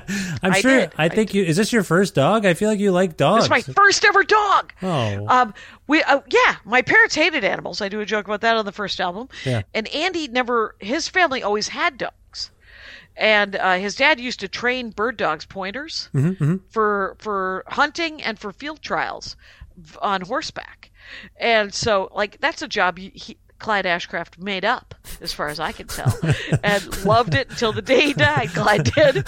I think is this your first dog? I feel like you like dogs. It's my first ever dog. Oh. My parents hated animals. I do a joke about that on the first album. Yeah. And Andy his family always had dogs. And his dad used to train bird dogs, pointers, for hunting and for field trials on horseback. And so, that's a job Clyde Ashcraft made up, as far as I can tell, and loved it until the day he died. Clyde did,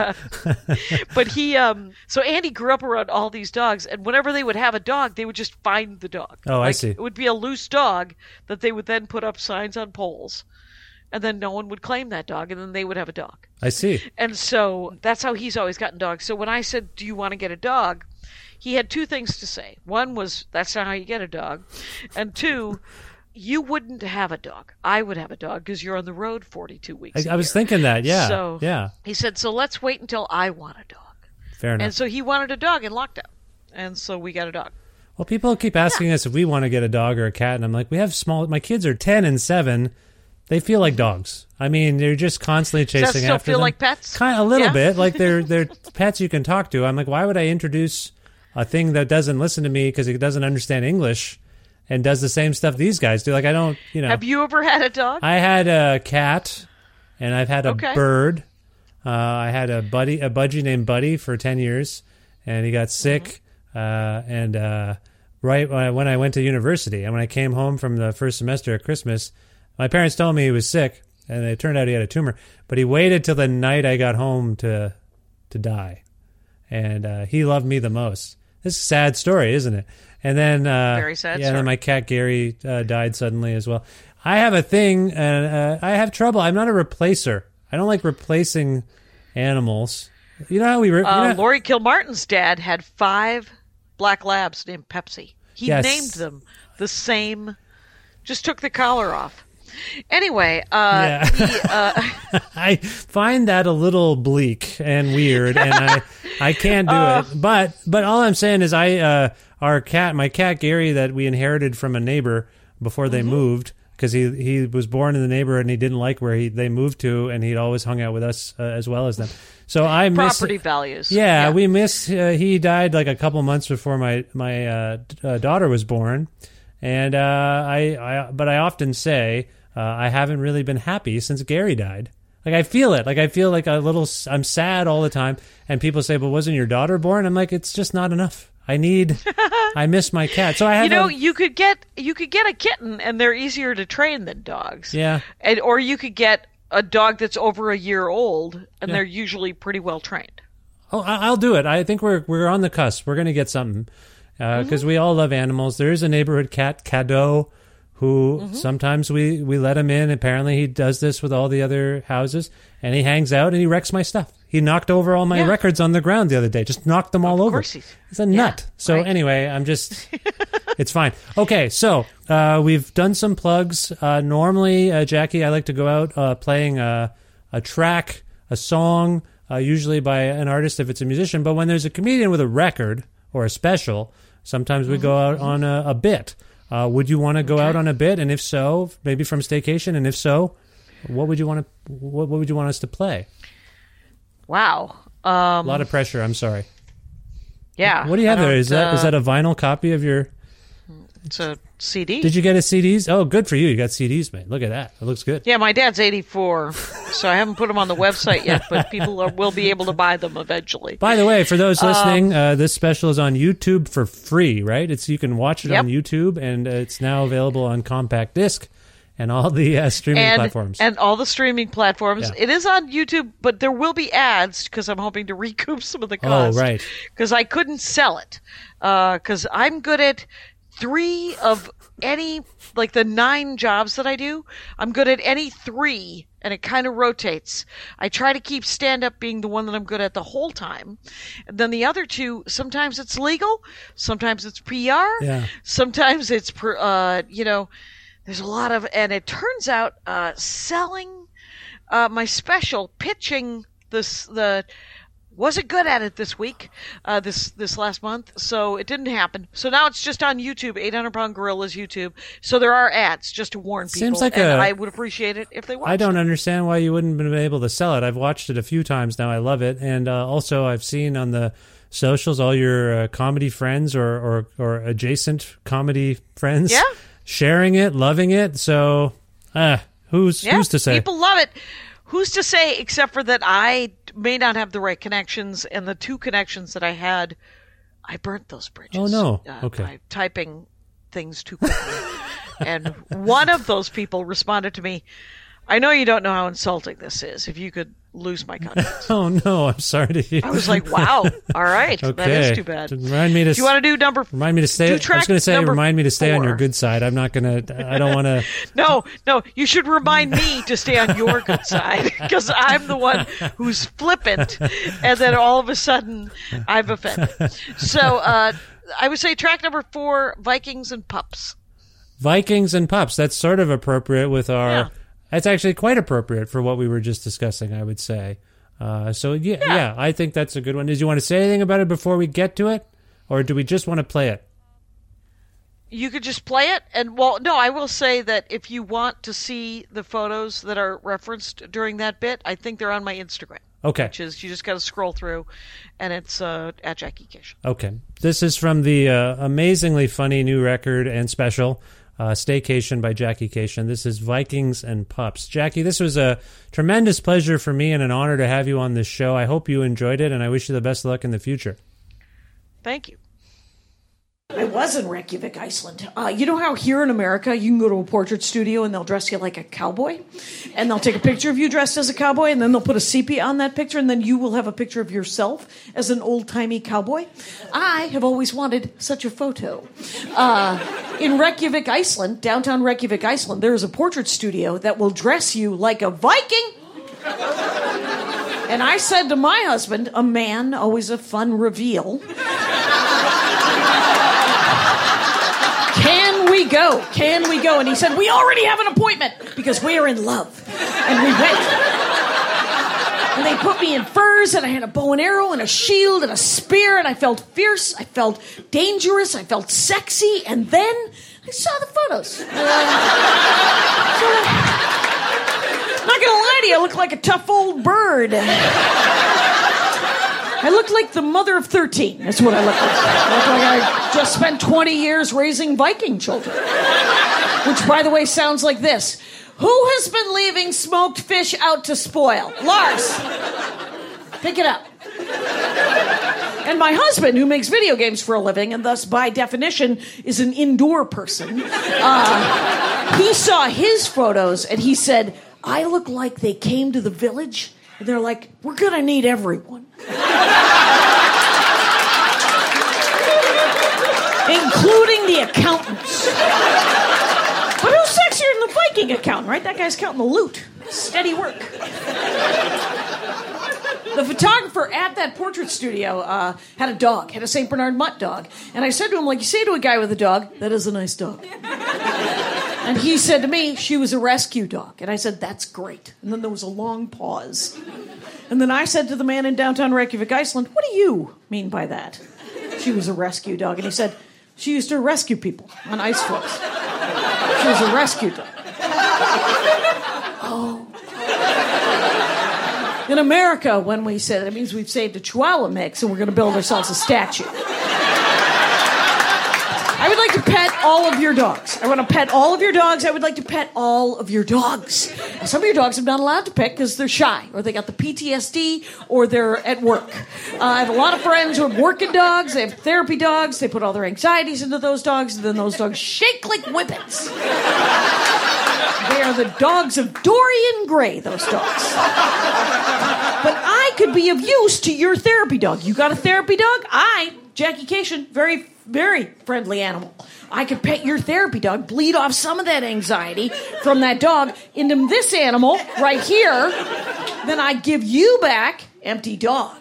but he. So Andy grew up around all these dogs, and whenever they would have a dog, they would just find the dog. Oh, I see. It would be a loose dog that they would then put up signs on poles, and then no one would claim that dog, and then they would have a dog. I see. And so that's how he's always gotten dogs. So when I said, "Do you want to get a dog?" he had 2 things to say. One was, "That's not how you get a dog," and 2. You wouldn't have a dog. I would have a dog because you're on the road 42 weeks. I was thinking that, yeah. So yeah. He said, so let's wait until I want a dog. Fair enough. And so he wanted a dog in lockdown. And so we got a dog. Well, people keep asking us if we want to get a dog or a cat. And I'm like, my kids are 10 and 7. They feel like dogs. I mean, they're just constantly chasing after them. Does that still feel like pets? A little bit. Like they're pets you can talk to. I'm like, why would I introduce a thing that doesn't listen to me because it doesn't understand English and does the same stuff these guys do. Like, I don't, Have you ever had a dog? I had a cat, and I've had a bird. I had a budgie named Buddy for 10 years, and he got sick. Right when I went to university, and when I came home from the first semester at Christmas, my parents told me he was sick, and it turned out he had a tumor. But he waited till the night I got home to die, and he loved me the most. This is a sad story, isn't it? And then very sad. Yeah, and then my cat Gary died suddenly as well. I have a thing, and I have trouble. I'm not a replacer. I don't like replacing animals. You know how we... Lori Kilmartin's dad had 5 black labs named Pepsi. He named them the same, just took the collar off. Anyway, I find that a little bleak and weird, and I can't do it. But all I'm saying is my cat Gary, that we inherited from a neighbor before they moved, because he was born in the neighborhood and he didn't like where they moved to, and he'd always hung out with us as well as them. So I miss property values. Yeah, we miss. He died like a couple months before my daughter was born, and but I often say I haven't really been happy since Gary died. Like, I feel it. Like, I feel like I'm sad all the time, and people say, "But wasn't your daughter born?" I'm like, it's just not enough. I miss my cat. So I have. You could get a kitten, and they're easier to train than dogs. Yeah. Or you could get a dog that's over a year old, and they're usually pretty well trained. Oh, I'll do it. I think we're on the cusp. We're going to get something because we all love animals. There is a neighborhood cat, Cadeau, who sometimes we let him in. Apparently, he does this with all the other houses, and he hangs out and he wrecks my stuff. He knocked over all my records on the ground the other day. Just knocked them all over. Of course he's a nut. So anyway, I'm just... It's fine. Okay, so we've done some plugs. Normally, Jackie, I like to go out playing a track, a song, usually by an artist if it's a musician. But when there's a comedian with a record or a special, sometimes we go out on a bit. Would you want to go out on a bit? And if so, maybe from Staycation. And if so, what would you want us to play? Wow. A lot of pressure. I'm sorry. Yeah. What do you have there? Is that a vinyl copy of your... It's a CD. Did you get a CDs? Oh, good for you. You got CDs, man. Look at that. It looks good. Yeah, my dad's 84, so I haven't put them on the website yet, but people will be able to buy them eventually. By the way, for those listening, this special is on YouTube for free, right? You can watch it on YouTube, and it's now available on compact disc and all the streaming platforms. And all the streaming platforms. Yeah. It is on YouTube, but there will be ads because I'm hoping to recoup some of the cost. Oh, right. Because I couldn't sell it. Because I'm good at 3 of any, like the 9 jobs that I do, I'm good at any 3, and it kind of rotates. I try to keep stand-up being the one that I'm good at the whole time. And then the other 2, sometimes it's legal, sometimes it's PR, sometimes it's, there's a lot of, and it turns out selling my special, pitching wasn't good at it this week, this last month, so it didn't happen. So now it's just on YouTube, 800-Pound Gorilla's YouTube. So there are ads, just to warn people. Seems like I would appreciate it if they watched it. I don't understand why you wouldn't have been able to sell it. I've watched it a few times now. I love it. And also I've seen on the socials all your comedy friends or adjacent comedy friends sharing it, loving it. So who's to say? People love it. Who's to say, except for that I may not have the right connections, and the 2 connections that I had, I burnt those bridges. Oh, no. Okay. By typing things too quickly. And one of those people responded to me, I know you don't know how insulting this is. If you could lose my contact. Oh, no. I'm sorry to hear. I was like, wow. All right. Okay. That is too bad. Remind me to... Do you want to do Remind me to stay... I was going to say, remind me to stay 4. on your good side. I'm not going to... I don't want to... No. You should remind me to stay on your good side, because I'm the one who's flippant, and then all of a sudden, I've offended. So, I would say track number 4, Vikings and Pups. Vikings and Pups. That's sort of appropriate with our... Yeah. That's actually quite appropriate for what we were just discussing, I would say. So, I think that's a good one. Did you want to say anything about it before we get to it? Or do we just want to play it? You could just play it. And, well, no, I will say that if you want to see the photos that are referenced during that bit, I think they're on my Instagram. Okay. Which is, you just got to scroll through, and it's at Jackie Cation. Okay. This is from the amazingly funny new record and special, Staycation by Jackie Cation. This is Vikings and Pups. Jackie, this was a tremendous pleasure for me and an honor to have you on this show. I hope you enjoyed it, and I wish you the best of luck in the future. Thank you. I was in Reykjavik, Iceland. You know how here in America you can go to a portrait studio and they'll dress you like a cowboy? And they'll take a picture of you dressed as a cowboy, and then they'll put a sepia on that picture, and then you will have a picture of yourself as an old-timey cowboy? I have always wanted such a photo. In Reykjavik, Iceland, downtown Reykjavik, Iceland, there is a portrait studio that will dress you like a Viking. And I said to my husband, a man, always a fun reveal. Can we go? And he said, we already have an appointment because we are in love. And we went. And they put me in furs, and I had a bow and arrow and a shield and a spear, and I felt fierce, I felt dangerous, I felt sexy, and then I saw the photos. Not gonna lie to you, I look like a tough old bird. I look like the mother of 13. That's what I look like. I look like I just spent 20 years raising Viking children. Which, by the way, sounds like this. Who has been leaving smoked fish out to spoil? Lars, pick it up. And my husband, who makes video games for a living, and thus, by definition, is an indoor person, he saw his photos, and he said, I look like they came to the village, and they're like, we're going to need everyone. Including the accountants. But who's sexier than the Viking accountant, right? That guy's counting the loot. Steady work. The photographer at that portrait studio had a dog, had a St. Bernard mutt dog. And I said to him, like you say to a guy with a dog, that is a nice dog. And he said to me, she was a rescue dog. And I said, that's great. And then there was a long pause. And then I said to the man in downtown Reykjavik, Iceland, what do you mean by that? She was a rescue dog. And he said, she used to rescue people on ice floes. She was a rescue dog. Oh. In America, when we say that, it means we've saved a Chihuahua mix and we're going to build ourselves a statue. I would like to pet all of your dogs. I want to pet all of your dogs. I would like to pet all of your dogs. Now, some of your dogs I'm not allowed to pet because they're shy, or they got the PTSD, or they're at work. I have a lot of friends who have working dogs. They have therapy dogs. They put all their anxieties into those dogs, and then those dogs shake like whippets. They are the dogs of Dorian Gray, those dogs. But I could be of use to your therapy dog. You got a therapy dog? Jackie Cation, very, very friendly animal. I could pet your therapy dog, bleed off some of that anxiety from that dog into this animal right here. Then I give you back empty dog.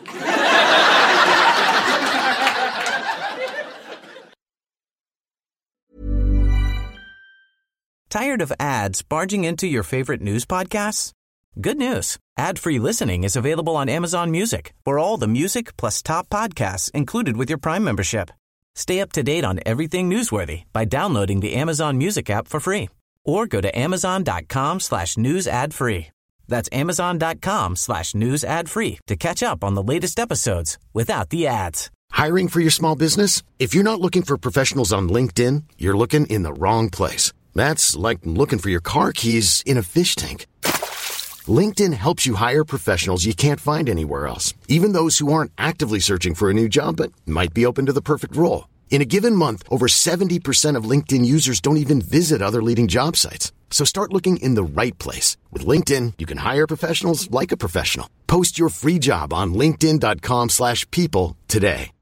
Tired of ads barging into your favorite news podcasts? Good news. Ad-free listening is available on Amazon Music for all the music plus top podcasts included with your Prime membership. Stay up to date on everything newsworthy by downloading the Amazon Music app for free or go to amazon.com/news ad free. That's amazon.com/news ad free to catch up on the latest episodes without the ads. Hiring for your small business? If you're not looking for professionals on LinkedIn, you're looking in the wrong place. That's like looking for your car keys in a fish tank. LinkedIn helps you hire professionals you can't find anywhere else, even those who aren't actively searching for a new job but might be open to the perfect role. In a given month, over 70% of LinkedIn users don't even visit other leading job sites. So start looking in the right place. With LinkedIn, you can hire professionals like a professional. Post your free job on linkedin.com/people today.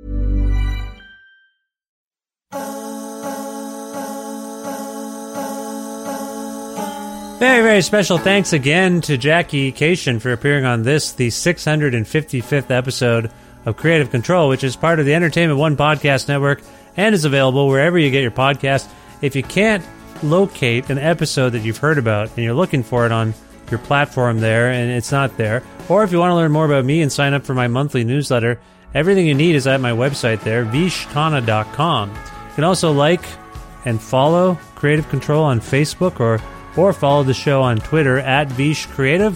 Very, very special thanks again to Jackie Cation for appearing on the 655th episode of Creative Control, which is part of the Entertainment One podcast network and is available wherever you get your podcast. If you can't locate an episode that you've heard about and you're looking for it on your platform there and it's not there, or if you want to learn more about me and sign up for my monthly newsletter, everything you need is at my website there, vishkhanna.com. You can also like and follow Creative Control on Facebook or follow the show on Twitter at Vish Creative.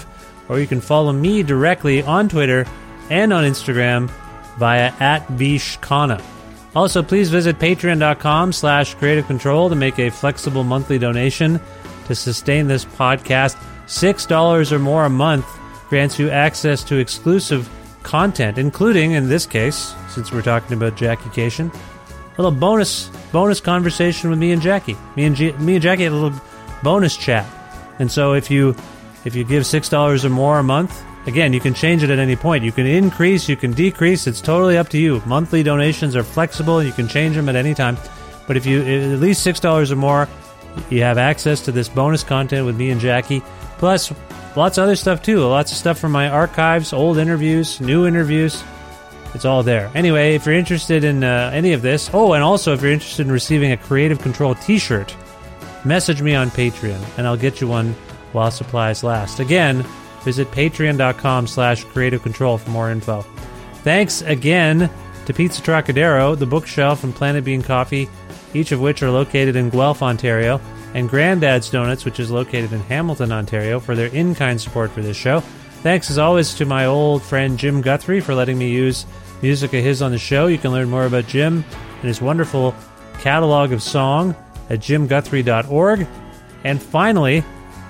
or you can follow me directly on Twitter and on Instagram via @VishKhanna. Also, please visit patreon.com/Creative Control to make a flexible monthly donation to sustain this podcast. $6 or more a month grants you access to exclusive content, including, in this case, since we're talking about Jackie Cation, a little bonus conversation with me and Jackie. Me and Jackie had a little bonus chat. And so if you give $6 or more a month, again, you can change it at any point. You can increase, you can decrease. It's totally up to you. Monthly donations are flexible. You can change them at any time. But if you at least $6 or more, you have access to this bonus content with me and Jackie. Plus, lots of other stuff too. Lots of stuff from my archives, old interviews, new interviews. It's all there. Anyway, if you're interested in any of this, and also if you're interested in receiving a Creative Control t-shirt, message me on Patreon and I'll get you one while supplies last. Again, visit patreon.com/Creative Control for more info. Thanks again to Pizza Trocadero, The Bookshelf, and Planet Bean Coffee, each of which are located in Guelph, Ontario, and Grandad's Donuts, which is located in Hamilton, Ontario, for their in-kind support for this show. Thanks, as always, to my old friend Jim Guthrie for letting me use music of his on the show. You can learn more about Jim and his wonderful catalog of song at jimguthrie.org. And finally,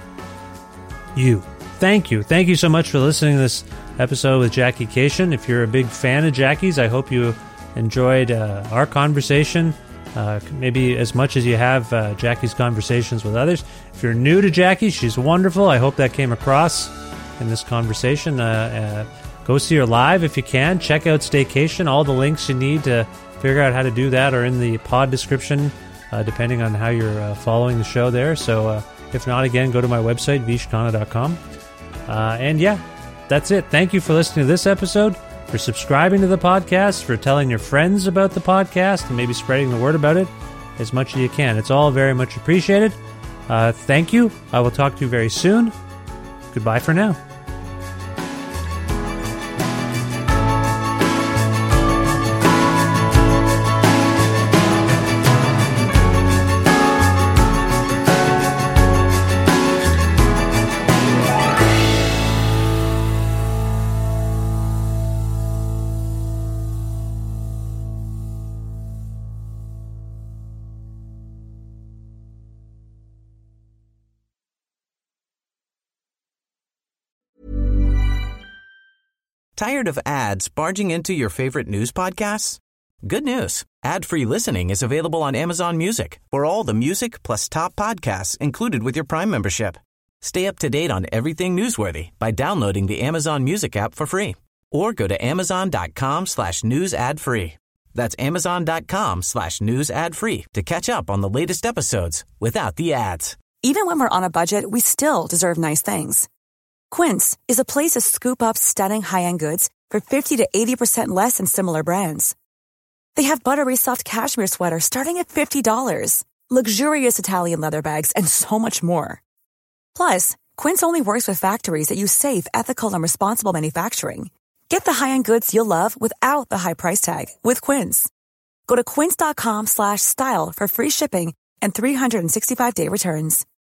you. Thank you. Thank you so much for listening to this episode with Jackie Cation. If you're a big fan of Jackie's, I hope you enjoyed our conversation, maybe as much as you have Jackie's conversations with others. If you're new to Jackie, she's wonderful. I hope that came across in this conversation. Go see her live if you can. Check out Staycation. All the links you need to figure out how to do that are in the pod description, depending on how you're following the show there. So if not, again, go to my website, vishkhanna.com. And yeah, that's it. Thank you for listening to this episode, for subscribing to the podcast, for telling your friends about the podcast, and maybe spreading the word about it as much as you can. It's all very much appreciated. Thank you. I will talk to you very soon. Goodbye for now. Tired of ads barging into your favorite news podcasts? Good news. Ad-free listening is available on Amazon Music for all the music plus top podcasts included with your Prime membership. Stay up to date on everything newsworthy by downloading the Amazon Music app for free or go to amazon.com/news ad free. That's amazon.com/news ad free to catch up on the latest episodes without the ads. Even when we're on a budget, we still deserve nice things. Quince is a place to scoop up stunning high-end goods for 50 to 80% less than similar brands. They have buttery soft cashmere sweaters starting at $50, luxurious Italian leather bags, and so much more. Plus, Quince only works with factories that use safe, ethical, and responsible manufacturing. Get the high-end goods you'll love without the high price tag with Quince. Go to quince.com/style for free shipping and 365-day returns.